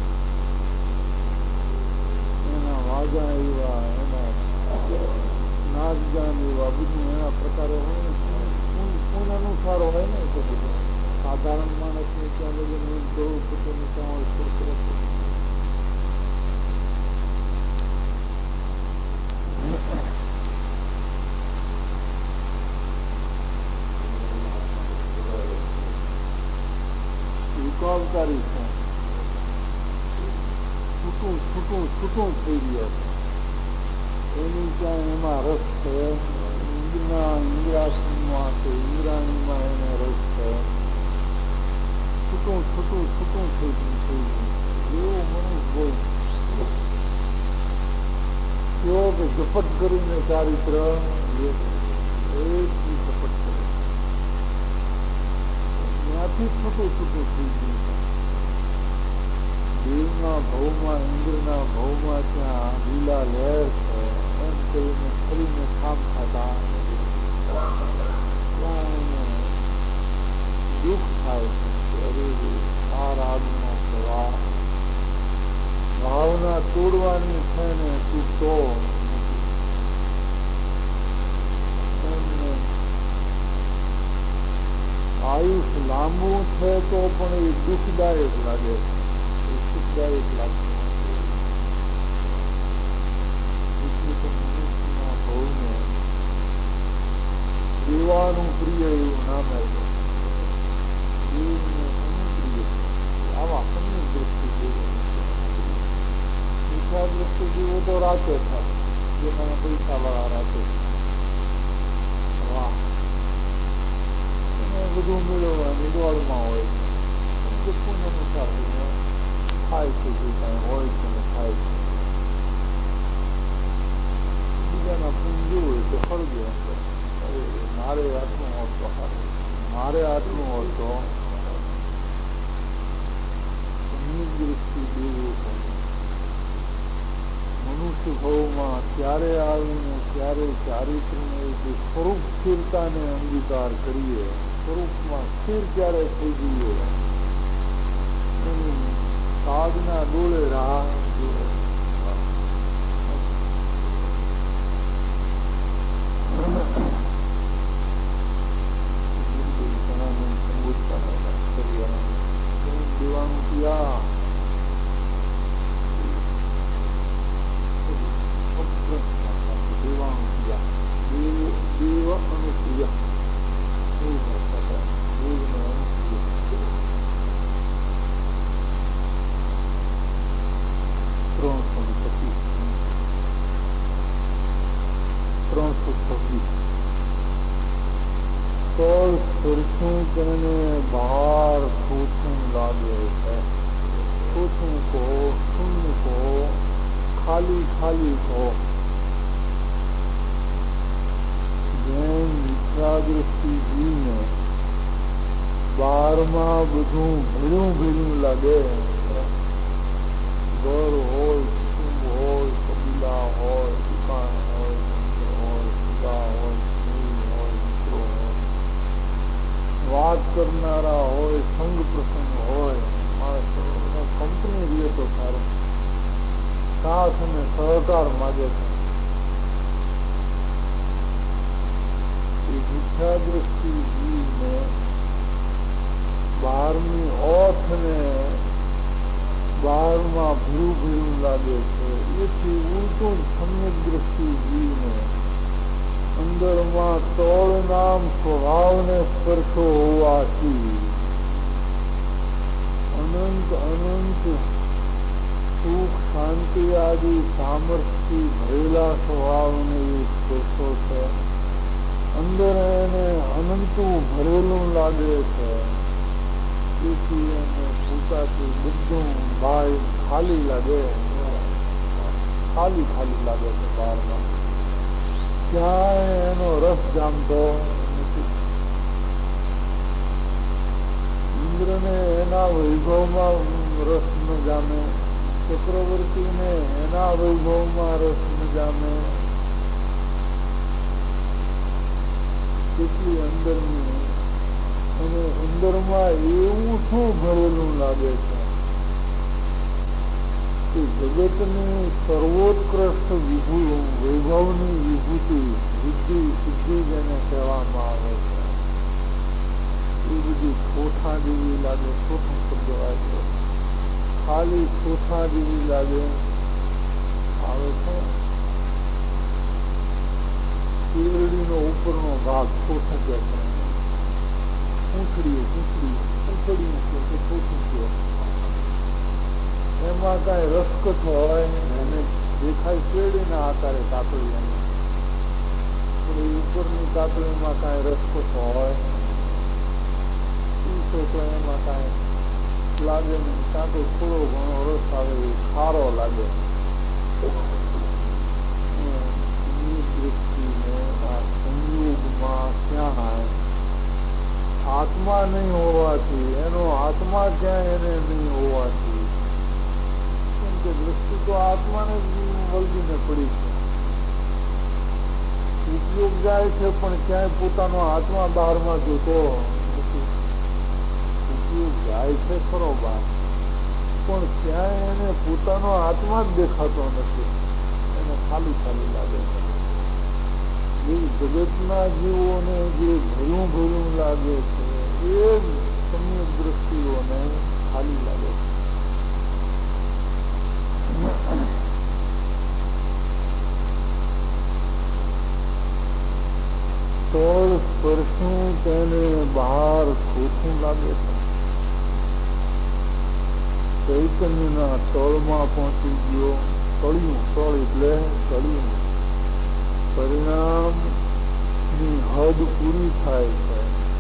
એના વાજા એવા, એના નાચ ગાન એવા, બધું એના પ્રકારે હોય ને. કોણ અનુસાર હોય ને તો બધું સાધારણ માણસને ત્યાં લગી જવું પોતાનું ત્યાં હોય. વિકલ્પકારી છે, છૂટું થઈ ગયો છે. એની ત્યાં એમાં રસ છે. ઇન્દ્રાસનમાં કે ઇન્દ્રાણીમાં એને રસ છે. છૂટું થઈ ગયું. એવો મનુષ્ય બોલ કેવો કે ઝપટ કરીને ચારિત્ર એક ઝપટ કરે ત્યાંથી છૂટું થઈ ગયું. દેવના ભાવમાં, ઇન્દ્રના ભાવમાં ત્યાં લીલા લહેર છે એમ કરીને ફરીને કામ ખાતા ત્યાં એને દુઃખ થાય છે. અરે આ રાગનો પ્રવાહ ભાવના તોડવાની છે ને તૂટતો નથી. આયુષ લાંબુ છે તો પણ એ દુઃખદાયક લાગે છે, સુખદાયક લાગતું ભાવને દેવાનું પ્રિય એવું નામ આવ્યું. આવા અન્ય દ્રષ્ટિ મીઠા દ્રષ્ટિ જેવો તો રાતે થાય, જેમાં પૈસા વાળા રાતે વાહ બધું મેળવવાની દોડમાં હોય છે. પુણ્ય અનુસાર થાય છે, જે કાંઈ હોય છે ને થાય છે. બીજાના પુણ્ય હોય તો ફરજે અંદર મારે આટલું હોત તો સારું, મારે આટલું હોત તો દ્રષ્ટિ દેવું. મનુષ્ય ભાવમાં ત્યારે આવીને ત્યારે ચારિત્રને જે સ્વરૂપ સ્થિરતાને અંગીકાર કરીએ, સ્વરૂપમાં સ્થિર ક્યારે થઈ જઈએ, એની સાધ જહાજના ડોળે રાહ જુએ. દેવાનું ત્યાં દેવાનું ત્યાં દેવ અનુપ્રિય દેવને અનુપ્રિય 326 તોલ સરસું તેને બહાર થોથું લાગે છે. થોથું કહો, શૂન્ય કહો, ખાલી ખાલી કહો. જેમ મિથ્યાદૃષ્ટિ જીવને બહારમાં બધું ભેળું ભેળું લાગે. ઘર હોય, કુટુંબ હોય, કબીલા હોય, દુકાન હોય, મંદિર હોય, સુગા હોય, સ્ત્રી હોય, મિત્રો હોય, વાત કરનારા હોય, સંગ પ્રસંગ હોય, કંપની રહે તો સારું. સાથ અને સહકાર માગે છે. એ મિથ્યાદૃષ્ટિ જીવને બહારની ઓઠ ને બહારમાં ભીરું ભીરું લાગે છે. એથી ઉલટું સમ્યક દ્રષ્ટિ જીવને અંદરમાં તોળ નામ સ્વભાવને સ્પર્શો હોવાથી અનંત અનંત સુખ શાંતિ આદિ સામર્થ્યથી ભરેલા સ્વભાવને સ્પર્શો છે. અંદર એને અનંતું ભરેલું લાગે છે. તેથી એને પોતાથી બધું ભાઈ ખાલી લાગે, ખાલી ખાલી લાગે છે. બહારમાં ક્યાંય એનો રસ જામતો નથી. ઇન્દ્રને એના વૈભવમાં રસ ન જામે, ચક્રવર્તીને એના વૈભવમાં રસ ન જામે. કેટલી અંદરની અને અંદરમાં એવું શું ભરેલું લાગે છે કે જગતની સર્વોત્કૃષ્ટ વૈભવની વિભૂતિ સિદ્ધિ સિદ્ધિ જેને કહેવામાં આવે છે એ બધી થોથા જેવી લાગે. થોથું શબ્દ વાંચો, ખાલી થોથા જેવી લાગે આવે છે. શેરડીનો ઉપરનો ભાગ થોથું કે છે. એમાં કઈ રસકસ હોય એને દેખાય શેરડીના આકારે કાકડી, ઉપરની કાકડીમાં કઈ રસકસ હોય તો એમાં કઈ લાગે નહીં. કાં તો થોડો ઘણો રસ આવે, ખારો લાગે. દૃષ્ટિને આ સંયોગમાં ક્યાં આત્મા નહીં હોવાથી, એનો આત્મા ક્યાં એને નહીં હોવાથી, કેમ કે દૃષ્ટિ તો આત્માને વળગીને પડી છે. ઉપયોગ જાય છે પણ ક્યાંય પોતાનો આત્મા બહારમાં જોતો નથી. ઉપયોગ જાય છે ખરો બહાર, પણ ક્યાંય એને પોતાનો આત્મા જ દેખાતો નથી. એને ખાલી ખાલી લાગે છે. એ જગતના જીવોને જે ભર્યું ભર્યું લાગે છે એ સમ્યક દ્રષ્ટિઓને ખાલી લાગે છે. તોળ સ્પર્શું તેને બહાર થોથું લાગે છે. ચૈતન્યના તળમાં પહોંચી ગયો. તળિયું, તળ એટલે તળિયું. પરિણામની હદ પૂરી થાય છે.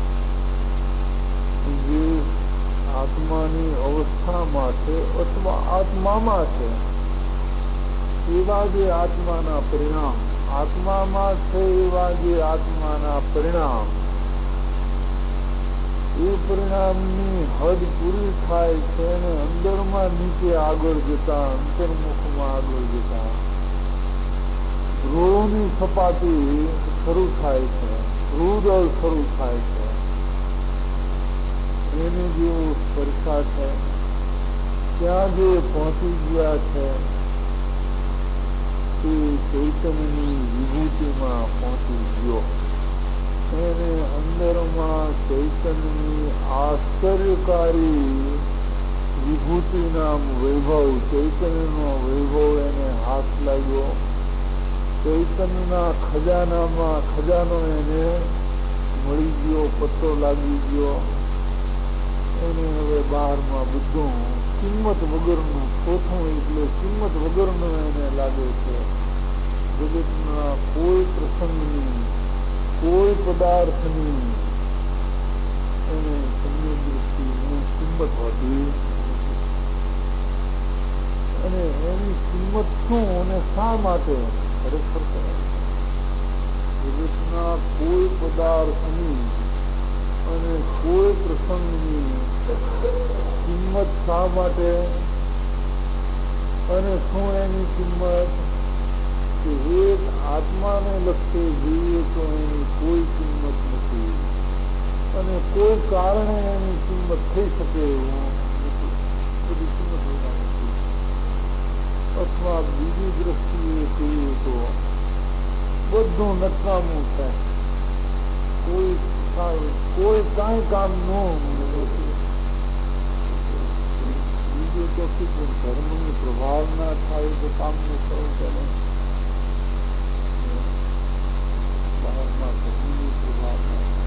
જે આત્માની અવસ્થામાં છે અથવા આત્મામાં છે એવા જે આત્માના પરિણામ, આત્મામાં છે એવા જે આત્માના પરિણામ, એ પરિણામની હદ પૂરી થાય છે અને અંદરમાં નીચે આગળ જતા, અંતર્મુખમાં આગળ જતા ગૃહોની સપાટી શરૂ થાય છે, હૃદય શરૂ થાય છે. એની જેવું સ્પર્શા છે. ત્યાં જે પહોંચી ગયા છે તે ચૈતન્યની વિભૂતિમાં પહોંચી ગયો. એને અંદરમાં ચૈતન્યની આશ્ચર્યકારી વિભૂતિ નામ વૈભવ, ચૈતન્યનો વૈભવ એને હાથ લાગ્યો. ચૈતન્યના ખજાનો એને મળી ગયો, પત્તો લાગી ગયો. એને હવે બહારમાં બધું કિંમત વગરનું ચોથું એટલે કિંમત વગરનું એને લાગે છે. જગતના કોઈ પ્રસંગની, કોઈ પદાર્થની એને સમ્ય દૃષ્ટિની કિંમત હોતી અને એની કિંમત શું અને શા માટે ખરેખર જગતના કોઈ પદાર્થની અને કોઈ પ્રસંગની કિંમત શા માટે અને શું એની કિંમત કે એક આત્માને લક્ષે જોઈએ તો એની કોઈ કિંમત નથી અને કોઈ કારણે એની કિંમત થઈ શકે એવું બધી કિંમત હોતા નથી. અથવા બીજી દ્રષ્ટિએ કહીએ તો બધું નકામું છે. કોઈ કાંઈ કામનું બીજું તો ધર્મની પ્રભાવ ના થાય તો કામનું થયું ચાલે. બહારમાં ધર્મની પ્રભાવ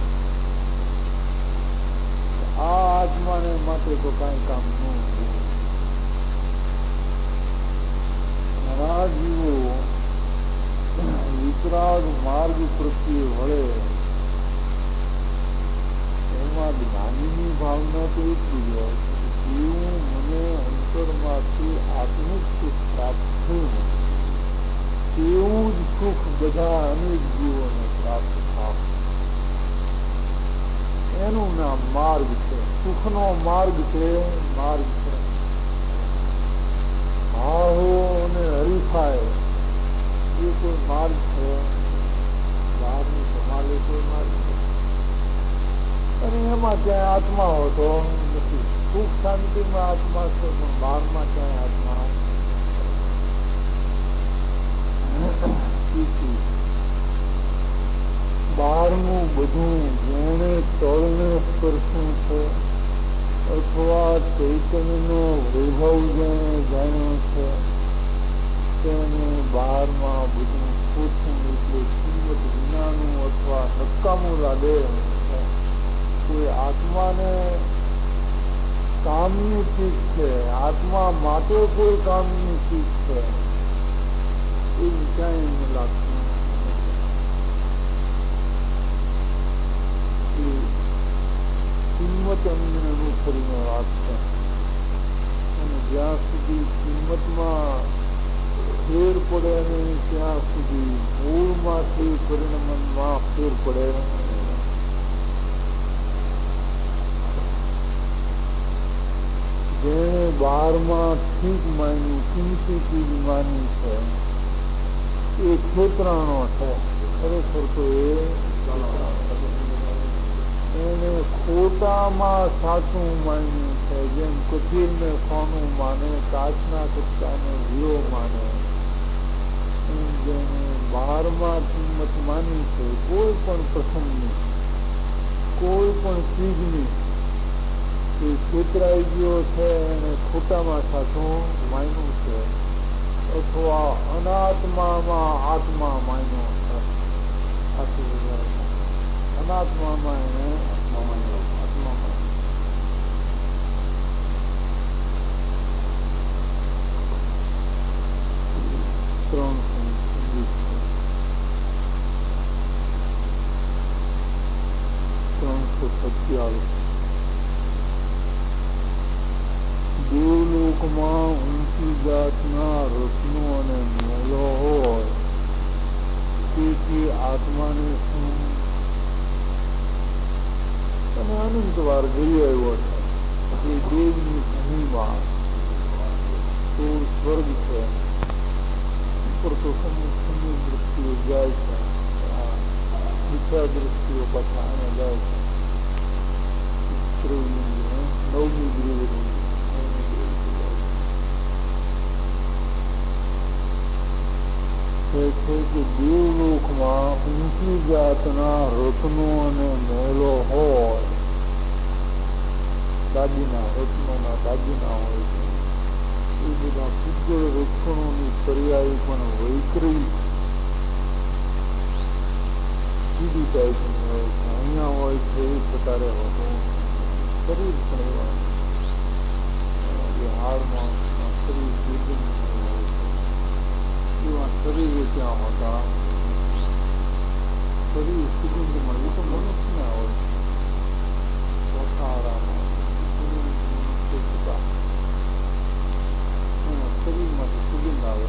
આ આત્માને માટે તો કાંઈ કામ ન ઘણા જીવો વિતરાગ માર્ગ પ્રત્યે વળે એમાં જ્ઞાનીની ભાવના તો એટલી જ હોય એવું મને અંતરમાંથી આત્મિક સુખ પ્રાપ્ત થયું તેવું જ સુખ બધા અનેક જીવોને પ્રાપ્ત થાય. એનું નામ માર્ગ છે. સુખનો માર્ગ છે. ભાવો અને હરીફાય એ કોઈ માર્ગ છે. બહારની સંભાળે કોઈ માર્ગ છે અને એમાં ક્યાંય આત્મા હોતો નથી. સુખ શાંતિમાં આત્મા છે પણ બહારમાં ક્યાંય આત્મા બહારનું બધું જેણે તળને સ્પર્શું છે અથવા ચૈતન્યનો વૈભવ જેણે જાણ્યો છે તેને બહારમાં બધું ઓછું એટલે કિંમત વિનાનું અથવા નકામું લાગે. કોઈ આત્માને કામની ચીજ છે, આત્મા માટે કોઈ કામની ચીજ છે એવું ક્યાંય ન લાગતું. કિંમત અમને અનુસરીને વાત છે અને જ્યાં સુધી કિંમતમાં ફેર પડે નહીં ત્યાં સુધી મૂળમાંથી પરિણમનમાં ફેર પડે. જેણે બહારમાં ઠીક માન્યું, કિંમતી ચીજ માની છે એ ખેતરાણો છે. ખરેખર તો એને ખોટામાં સાચું માન્યું છે. જેમ કથિરને સોનું માને, કાચના કચ્ચાને હીરો માને, જેને બહારમાં કિંમત માની છે કોઈ પણ પ્રસંગની, કોઈ પણ ચીજની, એ છેતરાઈ ગયો છે અને ખોટામાં સાચું માન્યું છે અથવા અનાત્મામાં આત્મા માન્યો છે. અનાત્મામાં એને આત્મા માન્યો. આત્મામાં ત્રણ 327 દેવલોકમાં ઊંચી જાતના રત્નો અને મેલો હોય તેથી આત્માને શું અને અનંત વાર જઈ આવ્યો છે. એ દેવની ભૂમિમાં તો સ્વર્ગ છે ઉપર તો સમય દ્રષ્ટિઓ જાય છે, મિથ્યા દ્રષ્ટિઓ પાછા અહીંયા જાય છે. નવમી ગૃહ છે કે દેવલોકમાં ઊંચી જાતના રત્નો અને મહેલો હોય, દાગીના રત્નોના દાગીના હોય છે, એ બધા પુષ્કળ રક્ષણોની પર્યાય પણ વૈકરી જુદી ટાઈપની હોય છે. અહીંયા હોય છે એ પ્રકારે હોતું શરીર પણ એવા જે હાડમાં શરીર દુર્ગંધ હોય છે એવા શરીરે ત્યાં હોતા. શરીર સુગંધમાં એ તો મનુષ્યના હોય ચોથારામાં મનુષ્ય છૂટા એના શરીરમાંથી સુગંધ આવે.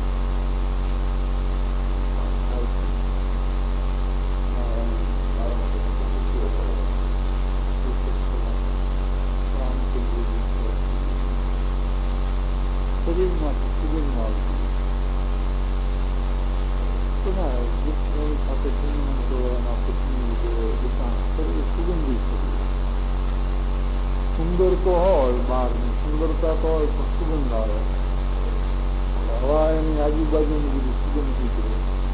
શરીરમાંથી સુગંધ આવતી સાથે એના પત્ની શરીર સુગંધી શરીર સુંદર તો હોય, બહારની સુંદરતા તો હોય પણ સુગંધ આવે. હવા એની આજુબાજુની બધી સુગંધી છે.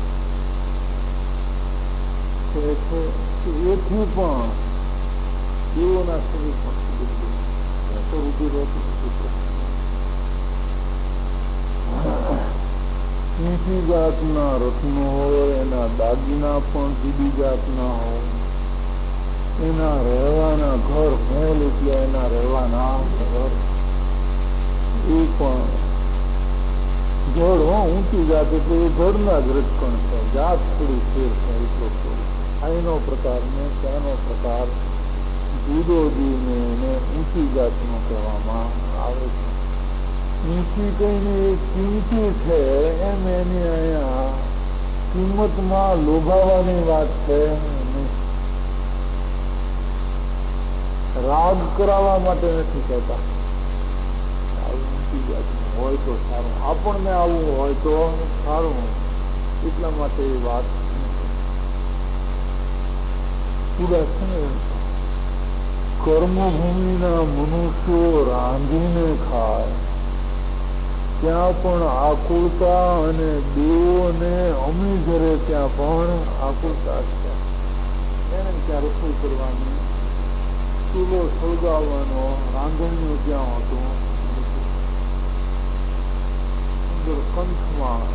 એથી પણ એવોના શરીર પણ સુગંધી તો રૂપી રહેતું નથી. ઊંચી જાતના રત્નો હોય, એના દાગીના પણ જુદી જાતના હોય, એના રહેવાના ઘર મહેલ એટલે એના રહેવાના ઘર એ પણ જળ ઊંચી જાત એટલે એ જળના જ રચકણ છે. જાત થોડી ફેર છે એટલો આઈનો પ્રકાર ને ત્યાંનો પ્રકાર જુદો જોઈને એને ઊંચી જાતનો કહેવામાં આવે છે. ઊંચી કહીને કિંમતી છે એમ એની અહીંયા કિંમતમાં લોભાવાની વાત છે. રાગ કરાવવા માટે નથી કહેતા. ઊંચી જાતનું હોય તો સારું, આપણને આવું હોય તો સારું, એટલા માટે એ વાત પૂરા છે ને. કર્મભૂમિના મનુષ્યો રાંધીને ખાય ત્યાં પણ આકુળતા, અને દેવોને અમી ઘરે ત્યાં પણ આકુળતા છે. એને ત્યાં રસોઈ કરવાની, ચૂલો સળગાવવાનો, રાંધણનું ત્યાં હતું. સુંદર કંઠમાં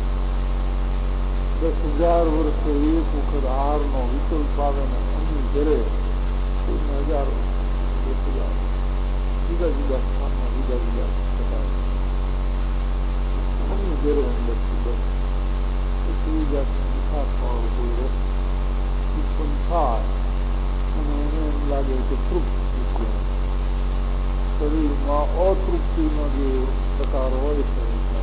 10,000 વર્ષે એક વખત આહારનો વિકલ્પ આવે ને અમી ઘરે 1000 જુદા જુદા સ્થાનમાં જુદા જુદા ઘરે અંદર વિકાસવાળો કોઈ રસ ઉત્પન્ન થાય અને એને એમ લાગે કે તૃપ્તિ શરીરમાં અતૃપ્તિનો જે પ્રકાર હોય છે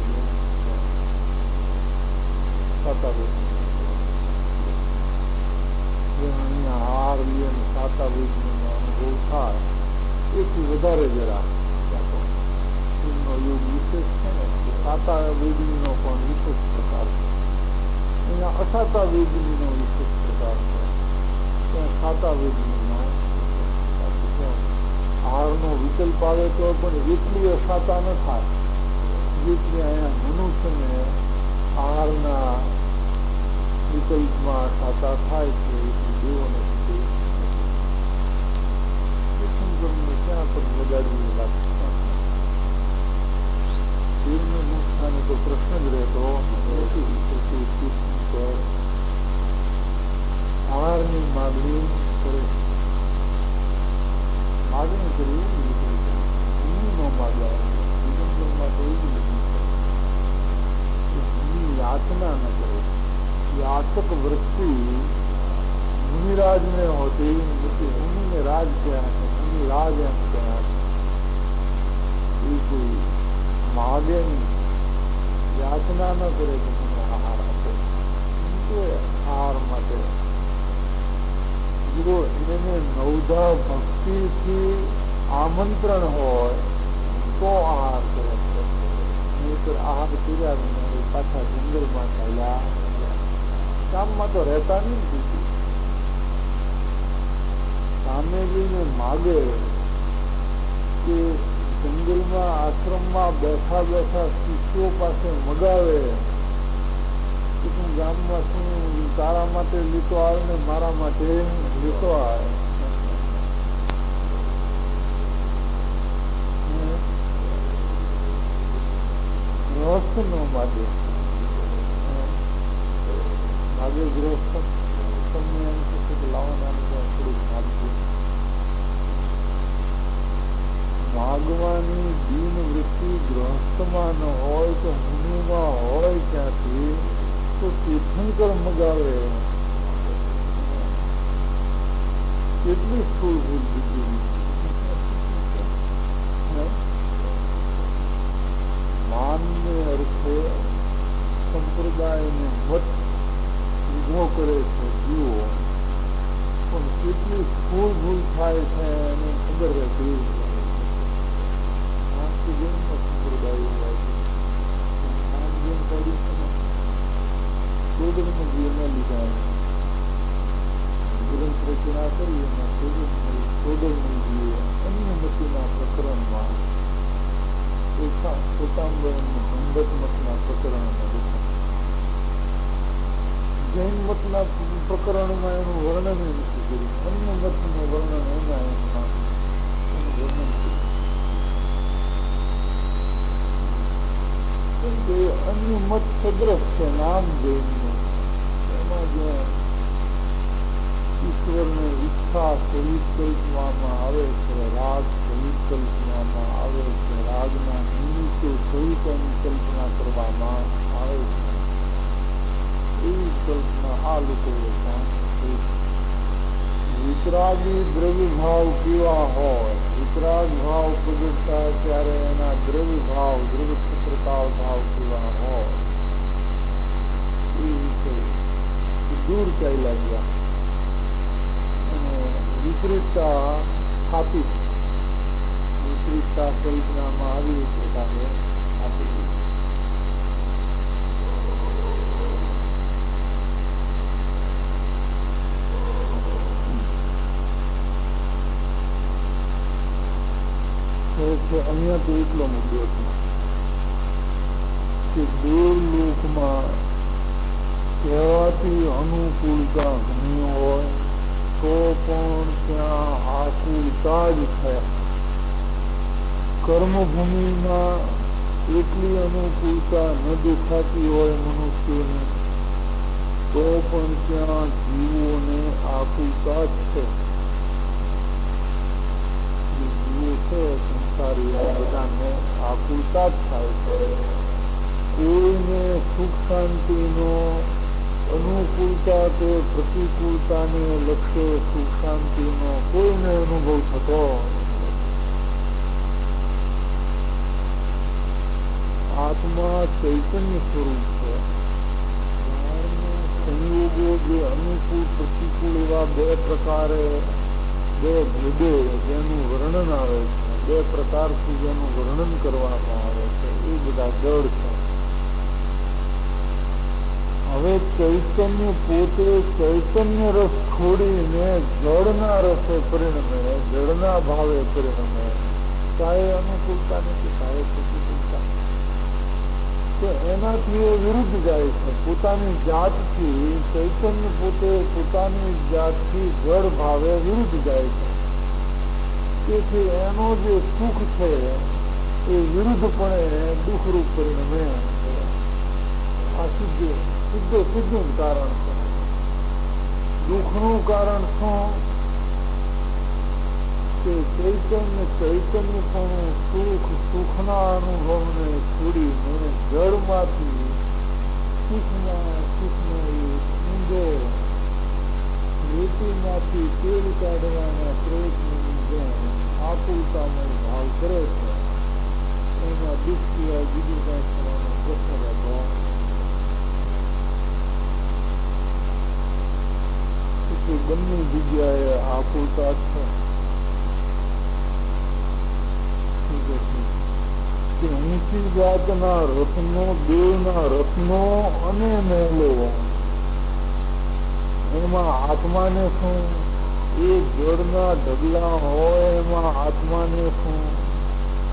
અહીંયા હાર લે સાતા વેદનો અનુભવ થાય એથી વધારે જરા નો યોગ વિશેષ છે ને. સાતા વેદનીનો પણ વિશેષ પ્રકાર છે, અહીંયા અસાતા વેદનીનો વિશેષ પ્રકાર છે, ત્યાં સાતા વેદનીનો હારનો વિકલ્પ આવે તો પણ એટલી અસાતા ન થાય જેટલી અહીંયા મનુષ્યને હારના વિકલ્પમાં સાતા થાય છે. એટલી દેવોને ક્યાં પણ લગાડવી લાગશે. તો પ્રશ્ન જ રહેતો હારની માગણી કરે, માગણી કરવી નો માગ્યા માટે એવી નથી, યાચના ન કરે. યાચક વૃત્તિ મુનિરાજ ને હોતી નથી. મુનિને રાજ ક્યાં છે, મુનિ રાજ એમ ક્યાં છે. એ કોઈ માગે નહીં, યાચના ન કરે કે મને આહાર આપો. આહાર માટે જો એને નવધા ભક્તિથી આમંત્રણ હોય તો આહાર કરે. નહીતર આહાર કર્યા વિના પાછા જંગલમાં ચાલ્યા, કામમાં તો રહેતા નથી. સામે જઈને માગે કે જંગલમાં આશ્રમમાં બેઠા બેઠા શિષ્યો પાસે મગાવે તું ગામમાં શું તારા માટે લીટો આવે ને મારા માટે લીટો આવે. ગૃહસ્થ નો માગે માગે ગૃહસ્થ તમને એમ કે લાવવાના થોડુંક માગવું. માગવાની દીન વૃત્તિ ગૃહસ્થમાં ન હોય તો મુનિમાં હોય ક્યાંથી તો તીર્થંકર મગાવે. કેટલી સ્થૂળ ભૂલ દીધી. માનને અર્થે સંપ્રદાયને મત ઉભો કરે છે જીવો, પણ કેટલી સ્થૂળ ભૂલ થાય છે એને ખબર રહેતી. સંપ્રદાય લીધા ગ્રંથ રચના કરી એમાં સોદરમય જીવે અન્યમતીના પ્રકરણમાં સંગત મતના પ્રકરણમાં જૈન મતના પ્રકરણમાં એનું વર્ણન નથી કર્યું. અન્ય મતનું વર્ણન એમાં એનું વર્ણન કર્યું. અન્ય મત સદ્રશ છે નામ જૈનનું. એમાં જે ઈશ્વરને ઈચ્છા સહિત કલ્પવામાં આવે છે, રાગ સહિત કલ્પવામાં આવે છે, રાગના નિમિત્તો સહિત એની કલ્પના કરવામાં આવે છે. એવી કલ્પના આ લોકોએ પણ વિતરાગી દ્રવ્ય ભાવ કેવા હોય, વિતરાગ ભાવ પ્રગટતા ત્યારે એના દ્રવ્ય ભાવ દ્રવ્ય ક્ષેત્રકાળ ભાવ કેવા હોય એ વિશે દૂર ચાલ્યા ગયા અને વિપરીતતા સ્થાપિત, વિપરીતતા કલ્પનામાં આવી પ્રકારે આપી દીધી. અહીંયા તો એટલો મુદ્દો છે કે દેવલોકમાં કહેવાતી અનુકૂળતા ઘણી હોય તો પણ ત્યાં આકુળતા જ થયા. કર્મભૂમિમાં એટલી અનુકૂળતા ન દેખાતી હોય મનુષ્યોને તો પણ ત્યાં જીવોને આકુળતા જ છે. સંસારી બધાને આકુળતા જ થાય છે. કોઈને સુખ શાંતિનો અનુકૂળતા કે પ્રતિકૂળતાને લક્ષ્ય સુખ શાંતિનો કોઈને અનુભવ થતો. આત્મા ચૈતન્ય સ્વરૂપ છે. સંયોગો જે અનુકૂળ પ્રતિકૂળ એવા બે પ્રકારે બે ભેદે જેનું વર્ણન આવે છે, બે પ્રકારથી જેનું વર્ણન કરવામાં આવે છે એ બધા જળ છે. હવે ચૈતન્ય પોતે ચૈતન્ય રસ છોડીને જળના રસે પરિણમે, જળના ભાવે પરિણમે, ચાહે અનુકૂળતા નથી ચાહે પ્રતિકૂળતા, તો એનાથી એ વિરુદ્ધ જાય છે. પોતાની જાતથી ચૈતન્ય પોતે પોતાની જાતથી જળ ભાવે વિરુદ્ધ જાય છે. તેથી એનો જે સુખ છે એ વિરુદ્ધપણે દુઃખરૂપ પરિણમે. આ સિદ્ધનું કારણ છે. દુઃખનું કારણ શું કે ચૈતન્ય પણ સુખના અનુભવને છોડીને જળમાંથી સુખનો ઊંડો રેતીમાંથી તેલ કાઢવાના પ્રયત્નની જેમ આકુલતામય ભાવ કરે છે. એમાં દુઃખ સિવાય બીજું કાંઈ થવાનો પ્રશ્ન રહેતો. બંને જગ્યાએ આકુલતા છે. કે ઊંચી જાતના રત્નો, દેવના રત્નો અને મહેલો, એમાં આત્માને શું? એ જળના ઢગલા હોય એમાં આત્માને શું?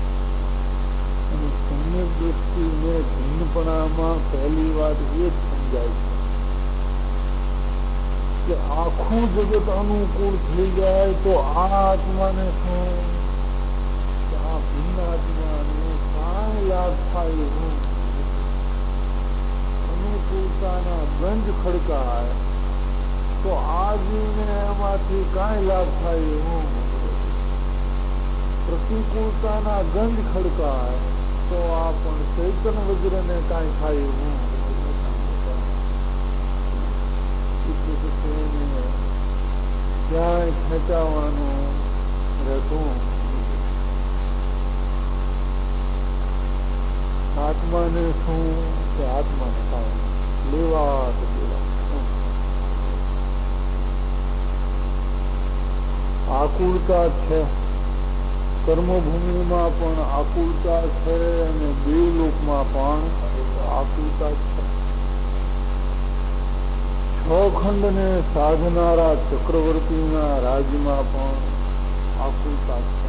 અને સમ્યક દ્રષ્ટિને ભિન્નપણામાં પહેલી વાત એ જ જાય છે કે આખું જગત અનુકૂળ થઈ જાય તો આ આત્માને શું કે આ ભિન્ન આત્માને કાંઈ લાભ થાય એવું અનુકૂળતાના ગંજ ખડકાય તો આ જીવને એમાંથી કાંઈ લાભ થાય એવું પ્રતિકૂળતાના ગંજ ખડકાય તો આ પણ ચૈતન વજ્રને કાંઈ થાય એવું ક્યાંય ખેંચાવાનું રહેતું આત્માને શું કે આત્માને કાંઈ લેવા તો દેવા આકુળતા છે કર્મભૂમિમાં પણ આકુળતા છે અને દેવલોકમાં પણ આકુળતા છે છ ખંડને સાધનારા ચક્રવર્તીના રાજ્યમાં પણ આકુળતા છે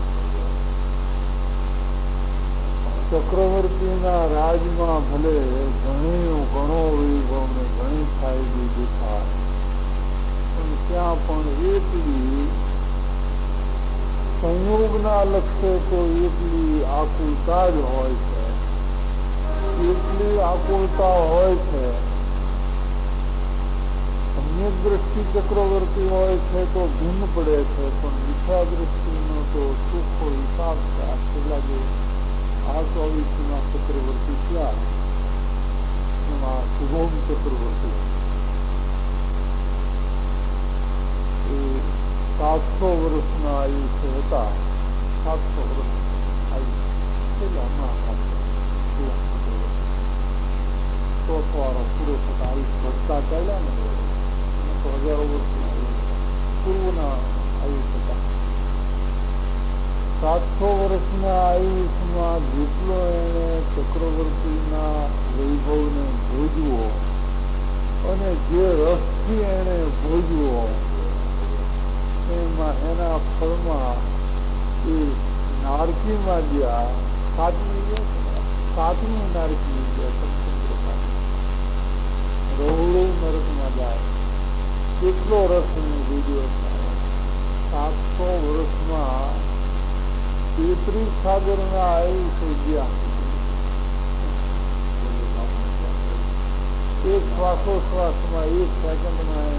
ચક્રવર્તીના રાજમાં ભલે ઘણો વૈભવ ને ઘણી સાહેબી દેખાય પણ ત્યાં પણ એટલી સંયોગના લક્ષ્ય તો એટલી આકુળતા જ હોય છે એટલી આકુળતા હોય છે સમ્યક દ્રષ્ટિ ચક્રવર્તી હોય છે તો ભિન્ન પડે છે પણ મિથ્યા દ્રષ્ટિનો તો સુખો હિસાબ છે આખી લાગે આ 24 ચક્રવર્તી ક્યાં એમાં શુભમ ચક્રવર્તી એ 700 વર્ષના આયુષ્ય હતા 700 વર્ષ ચોથો વારો પૂરો થતા આયુષ વધતા ચાલ્યા ને તો હજારો વર્ષના પૂર્વના આયુષ હતા 700 વર્ષના આયુષમાં જેટલો એને ચક્રવર્તીના વૈભવને ભોજવો અને જે રસથી એને ભોજવો એમાં એના ફળમાં એ નારકીમાં ગયા સાતમી નારકી ગયા રહોળું નરકમાં જાય કેટલો રસ એને ભોજવ્યો 700 વર્ષમાં 33 સાગરના આયુષ્ય ગયા એક શ્વાસોશ્વાસમાં 1 સેકન્ડમાં